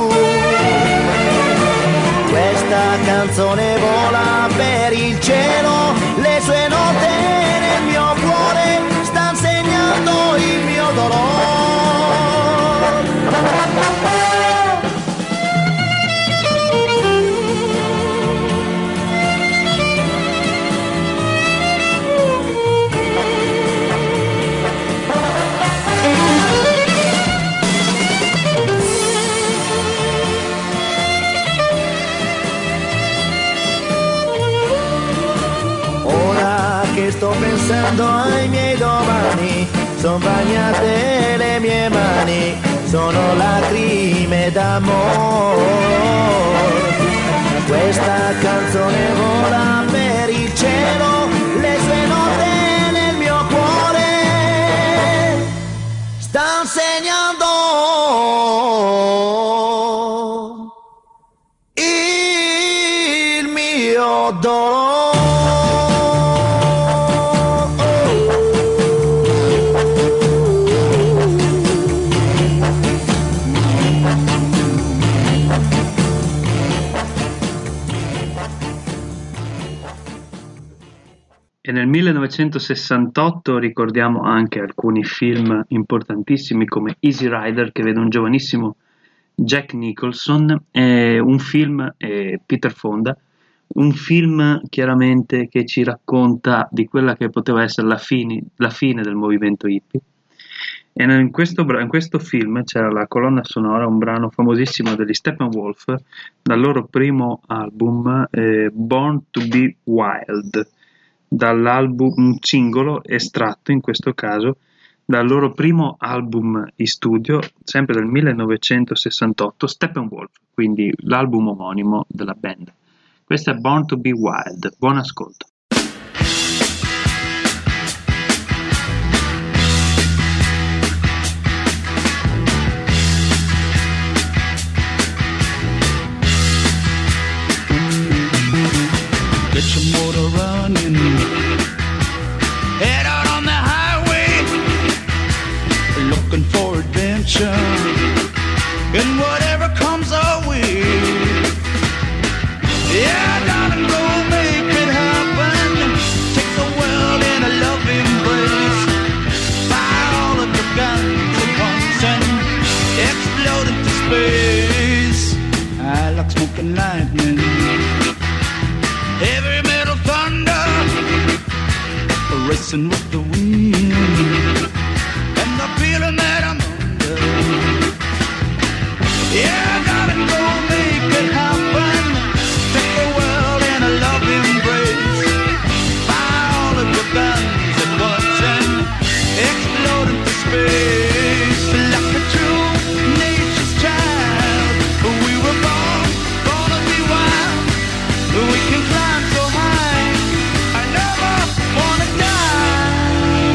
Questa canzone vola per il cielo, le sue note nel mio cuore stanno segnando il mio dolore. Sto pensando ai miei domani, son bagnate le mie mani, sono lacrime d'amore. Questa canzone vola per il cielo, le sue note nel mio cuore stan segnando il mio dolore. E nel millenovecentosessantotto ricordiamo anche alcuni film importantissimi come Easy Rider, che vede un giovanissimo Jack Nicholson, e un film, eh, Peter Fonda, un film chiaramente che ci racconta di quella che poteva essere la fine, la fine del movimento hippie. E in questo, in questo film c'era la colonna sonora, un brano famosissimo degli Steppenwolf, dal loro primo album eh, Born to be Wild, dall'album, un singolo estratto in questo caso dal loro primo album in studio, sempre del millenovecentosessantotto, Steppenwolf, quindi l'album omonimo della band. Questo è Born to be Wild. Buon ascolto. Get your motor running, head out on the highway, looking for adventure, and whatever comes our way. Yeah, darling, go make it happen. Take the world in a loving embrace. Fire all of your guns at once and explode into space. I like smoking lightning, heavy metal thunder, racing with the wind, and the feeling that I'm under. Yeah, darling, go make it happen. Take the world in a loving embrace. Fire all of your guns at once and explode into space. Like a true nature's child, we were born, born to be wild. We can climb so high, I never wanna die.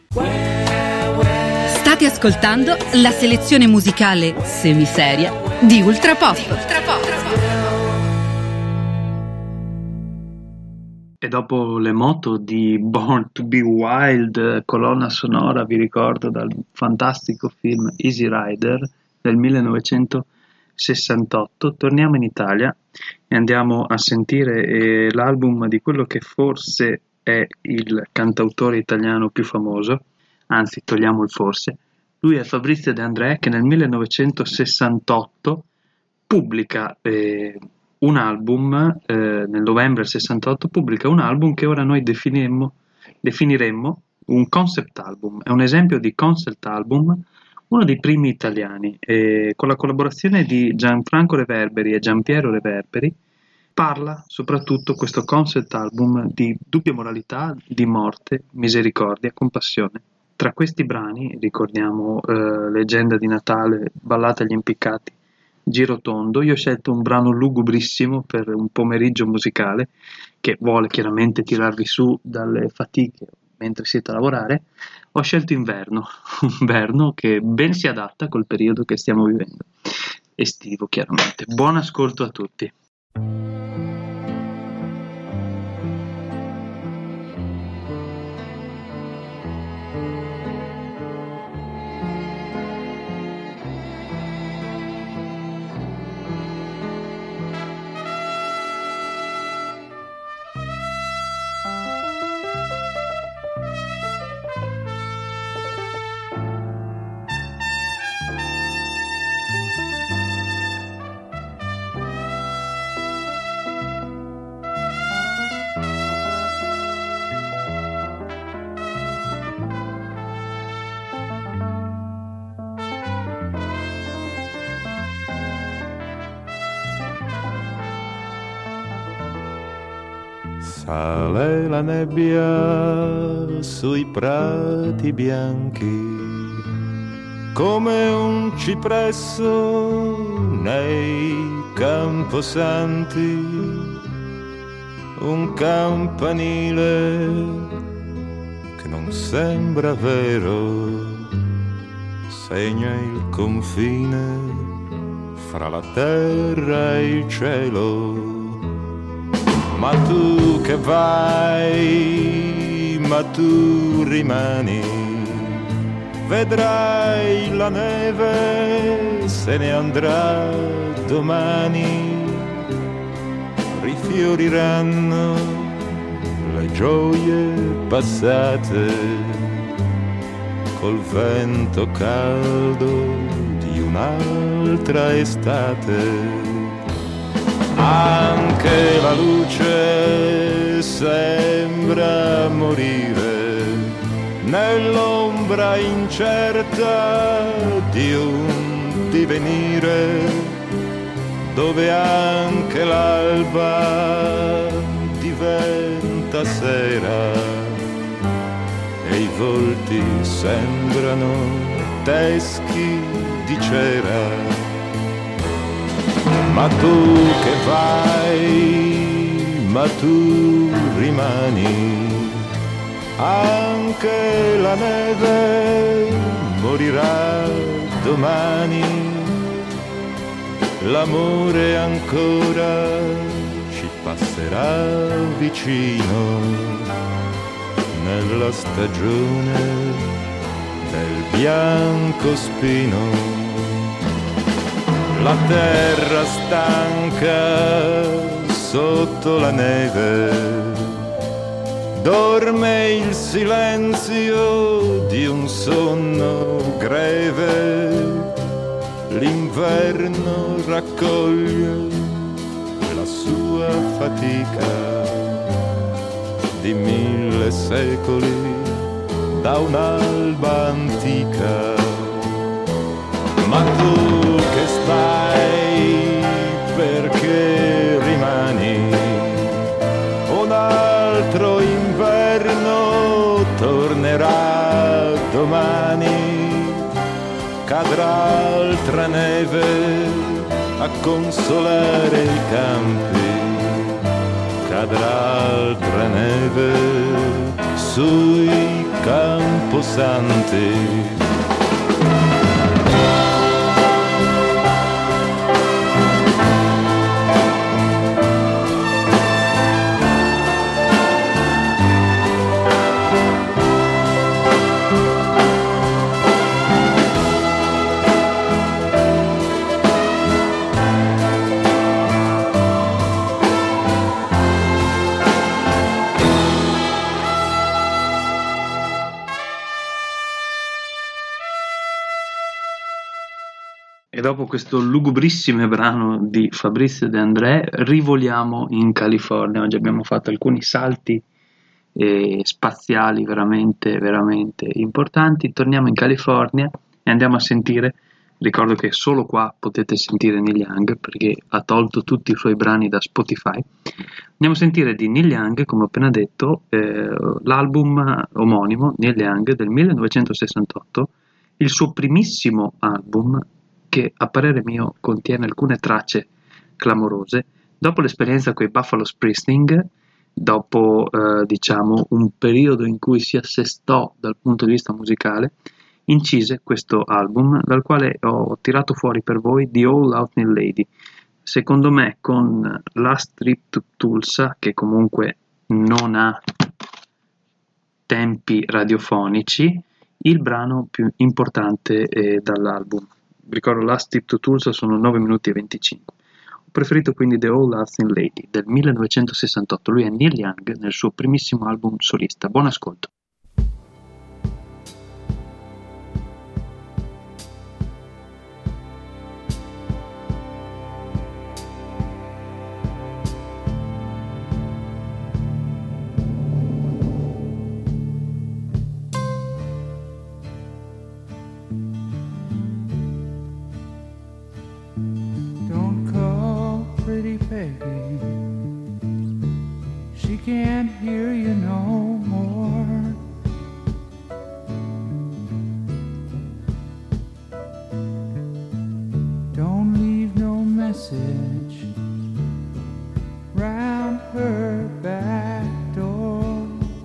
State ascoltando la selezione musicale semiseria di Ultra Pop. E dopo le moto di Born to be Wild, colonna sonora, vi ricordo, dal fantastico film Easy Rider del millenovecentosessantotto, torniamo in Italia e andiamo a sentire eh, l'album di quello che forse è il cantautore italiano più famoso, anzi togliamo il forse. Lui è Fabrizio De André, che nel millenovecentosessantotto pubblica eh, un album, eh, nel novembre del sessantotto pubblica un album che ora noi definiremmo, definiremmo un concept album. È un esempio di concept album, uno dei primi italiani, eh, con la collaborazione di Gianfranco Reverberi e Giampiero Reverberi. Parla soprattutto questo concept album di dubbia moralità, di morte, misericordia, compassione. Tra questi brani ricordiamo eh, Leggenda di Natale, Ballata agli impiccati, Giro tondo. Io ho scelto un brano lugubrissimo per un pomeriggio musicale che vuole chiaramente tirarvi su dalle fatiche mentre siete a lavorare. Ho scelto Inverno, un inverno che ben si adatta col periodo che stiamo vivendo, estivo chiaramente. Buon ascolto a tutti. Sale la nebbia sui prati bianchi come un cipresso nei camposanti, un campanile che non sembra vero segna il confine fra la terra e il cielo. Ma tu che vai, ma tu rimani, vedrai la neve se ne andrà domani, rifioriranno le gioie passate col vento caldo di un'altra estate. Anche la luce sembra morire nell'ombra incerta di un divenire, dove anche l'alba diventa sera e i volti sembrano teschi di cera. Ma tu che vai, ma tu rimani, anche la neve morirà domani, l'amore ancora ci passerà vicino nella stagione del bianco spino. La terra stanca sotto la neve, dorme il silenzio di un sonno greve, l'inverno raccoglie la sua fatica di mille secoli da un'alba antica. Ma tu che stai, perché rimani? Un altro inverno tornerà domani, cadrà altra neve a consolare i campi, cadrà altra neve sui campi. possanti. E dopo questo lugubrissimo brano di Fabrizio De André rivoliamo in California. Oggi abbiamo fatto alcuni salti eh, spaziali veramente, veramente importanti. Torniamo in California e andiamo a sentire, ricordo che solo qua potete sentire Neil Young perché ha tolto tutti i suoi brani da Spotify. Andiamo a sentire di Neil Young, come ho appena detto, eh, l'album omonimo Neil Young del millenovecentosessantotto, il suo primissimo album, che a parere mio contiene alcune tracce clamorose. Dopo l'esperienza con i Buffalo Springsteen, dopo eh, diciamo un periodo in cui si assestò dal punto di vista musicale, incise questo album, dal quale ho tirato fuori per voi The All Out Neil Lady. Secondo me, con Last Trip to Tulsa, che comunque non ha tempi radiofonici, il brano più importante eh, dall'album. Ricordo, Last Trip to Tulsa sono nove minuti e venticinque. Ho preferito quindi The All Out Neil Lady del millenovecentosessantotto. Lui è Neil Young nel suo primissimo album solista. Buon ascolto. Baby, she can't hear you no more. Don't leave no message round her back door.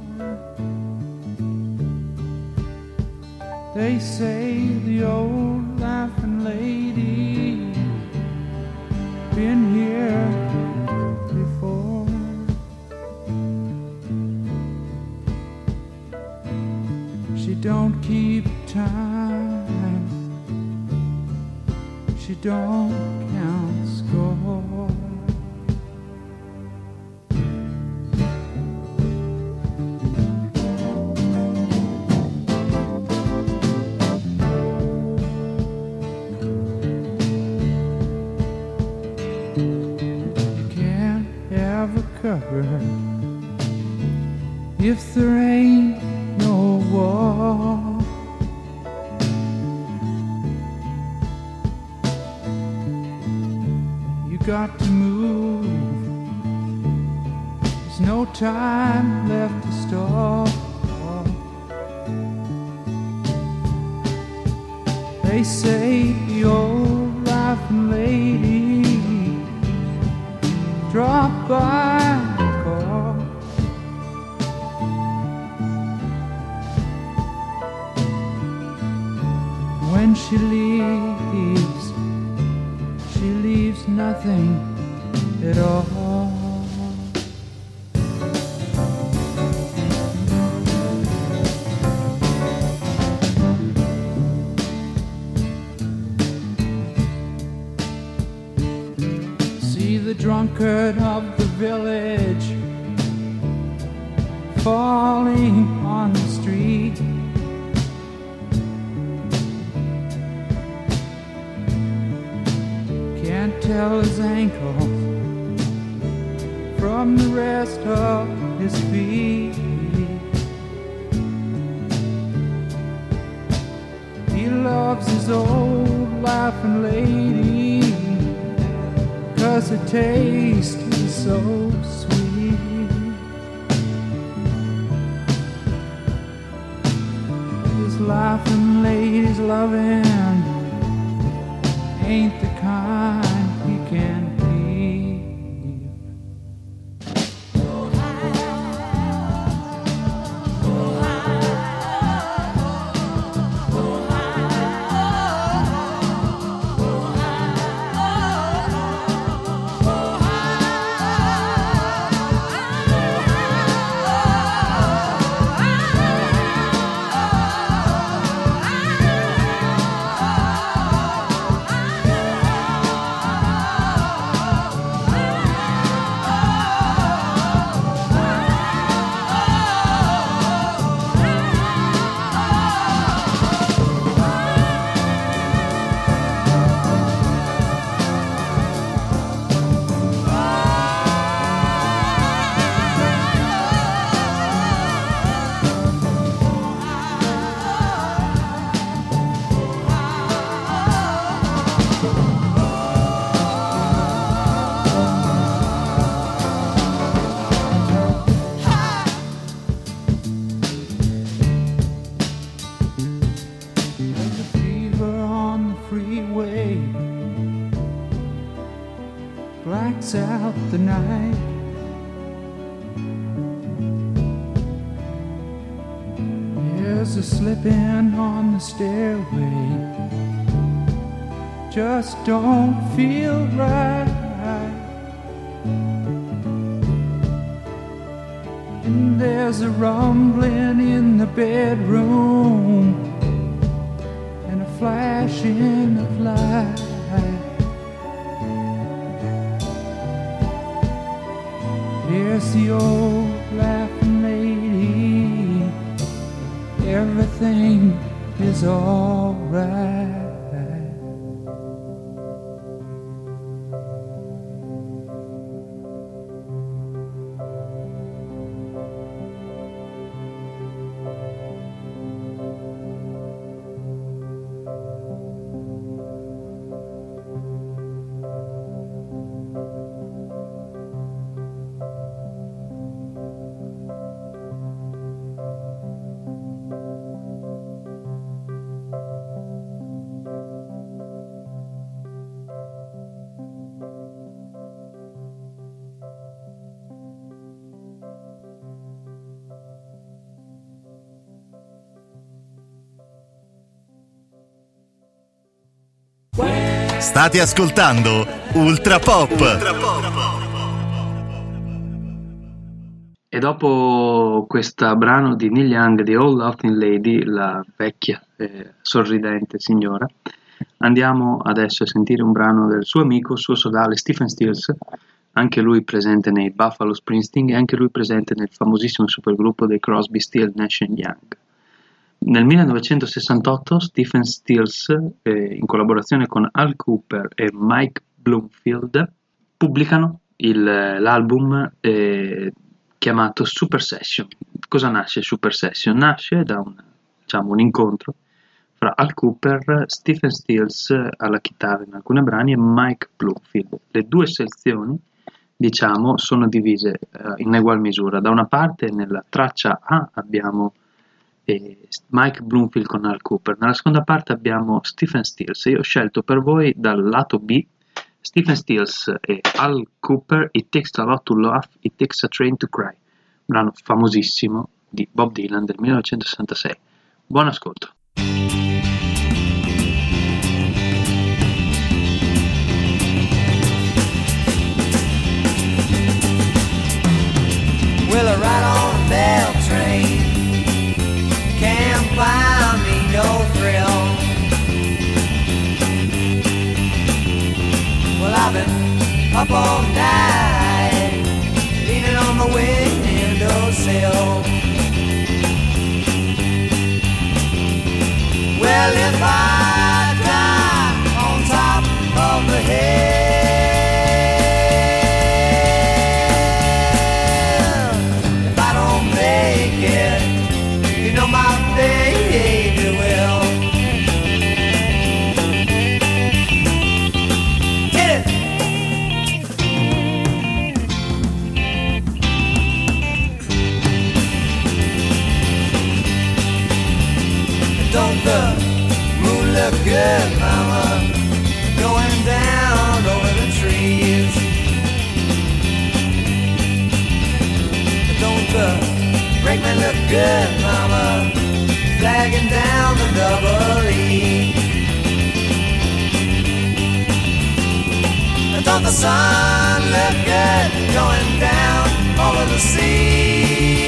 They say the old laughing lady been here before. She don't keep time, she don't count score. If there ain't no wall, you got to move. There's no time left to stall. They say the old laughing lady dropped by. When she leaves, she leaves nothing at all. See the drunkard of the village falling on the street. Can't tell his ankles from the rest of his feet. He loves his old laughing lady, 'cause her taste is so sweet. His laughing lady's loving ain't the kind he can keep. Go high, go high. the night. There's a slipping on the stairway, just don't feel right. And there's a rumbling in the bedroom and a flashing of light. There's the old laughing lady, everything is alright. State ascoltando Ultra Pop. E dopo questo brano di Neil Young, The Old Laughing Lady, la vecchia eh, sorridente signora, andiamo adesso a sentire un brano del suo amico, suo sodale Stephen Stills, anche lui presente nei Buffalo Springsteen e anche lui presente nel famosissimo supergruppo dei Crosby, Stills, Nash and Young. Nel millenovecentosessantotto Stephen Stills, eh, in collaborazione con Al Cooper e Mike Bloomfield, pubblicano il, l'album eh, chiamato Super Session. Cosa nasce Super Session? Nasce da un, diciamo, un incontro fra Al Cooper, Stephen Stills alla chitarra in alcuni brani e Mike Bloomfield. Le due sezioni, diciamo, sono divise eh, in egual misura. Da una parte nella traccia A abbiamo e Mike Bloomfield con Al Cooper, nella seconda parte abbiamo Stephen Stills. Io ho scelto per voi dal lato B Stephen Stills e Al Cooper, It Takes a Lot to Laugh, It Takes a Train to Cry, brano famosissimo di Bob Dylan del millenovecentosessantasei. Buon ascolto. Well, I ride on a bell train, can't find me no thrill. Well, I've been up all night, leaning on the windowsill. Well, if I die on top of the hill, if I don't make it, you know my baby will. Hit it! Don't the moon look good, mama, going down over the trees? Don't the brakeman look good, mama, flagging down the double E? Don't the sun look good, going down over the sea?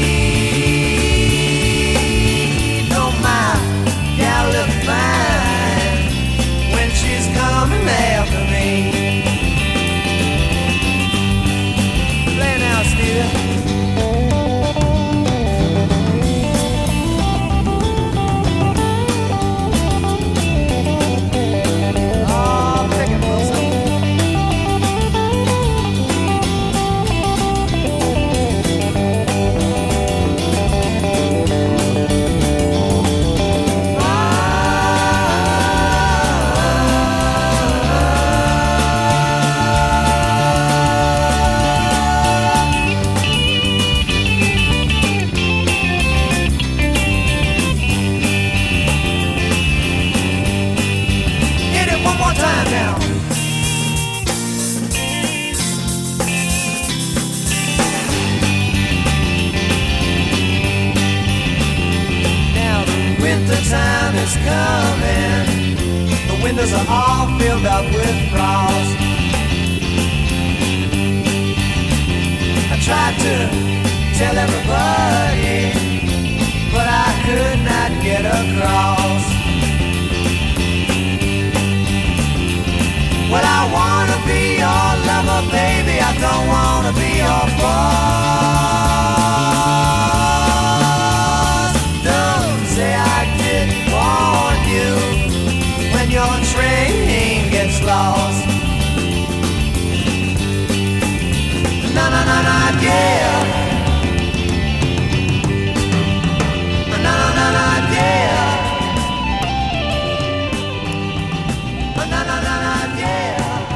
Look fine when she's coming after me. Play now, Stevie. Oh, take it, Wilson. is coming. The windows are all filled up with frost. I tried to tell everybody, but I could not get across. Well, I wanna be your lover, baby, I don't wanna be your boss. Don't say I didn't warn you when your train gets lost. Na na na na, yeah. Na na na na, yeah. Na na na na, yeah.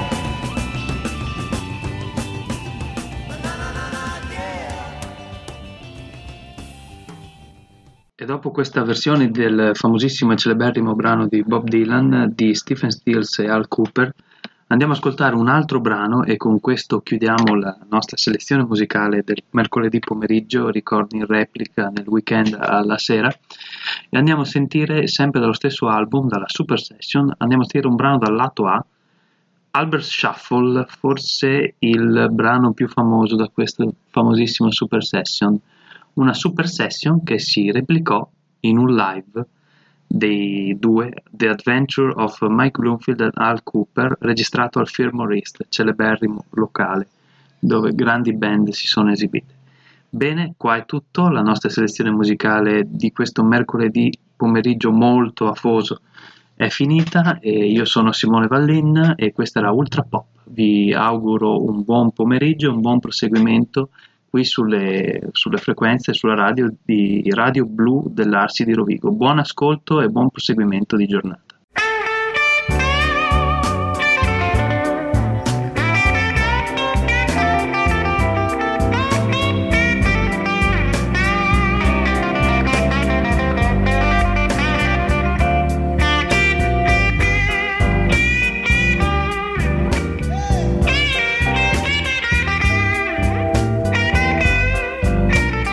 E dopo questa versione del famosissimo e celeberrimo brano di Bob Dylan di Stephen Stills e Al Cooper, andiamo ad ascoltare un altro brano e con questo chiudiamo la nostra selezione musicale del mercoledì pomeriggio, ricordi in replica nel weekend alla sera, e andiamo a sentire sempre dallo stesso album, dalla Super Session, andiamo a sentire un brano dal lato A, Albert Shuffle, forse il brano più famoso da questo famosissimo Super Session, una Super Session che si replicò in un live dei due, The Adventure of Mike Bloomfield e Al Cooper, registrato al Fillmore East, celeberrimo locale, dove grandi band si sono esibite. Bene, qua è tutto, la nostra selezione musicale di questo mercoledì pomeriggio molto afoso è finita, e io sono Simone Vallin e questa era Ultra Pop. Vi auguro un buon pomeriggio, un buon proseguimento qui sulle, sulle frequenze, sulla radio di Radio Blu dell'Arsi di Rovigo. Buon ascolto e buon proseguimento di giornata.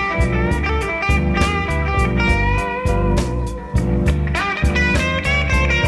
Thank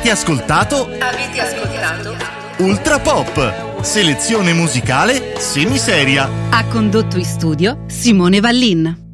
Avete ascoltato? Avete ascoltato? Ultra Pop, selezione musicale semiseria. Ha condotto in studio Simone Vallin.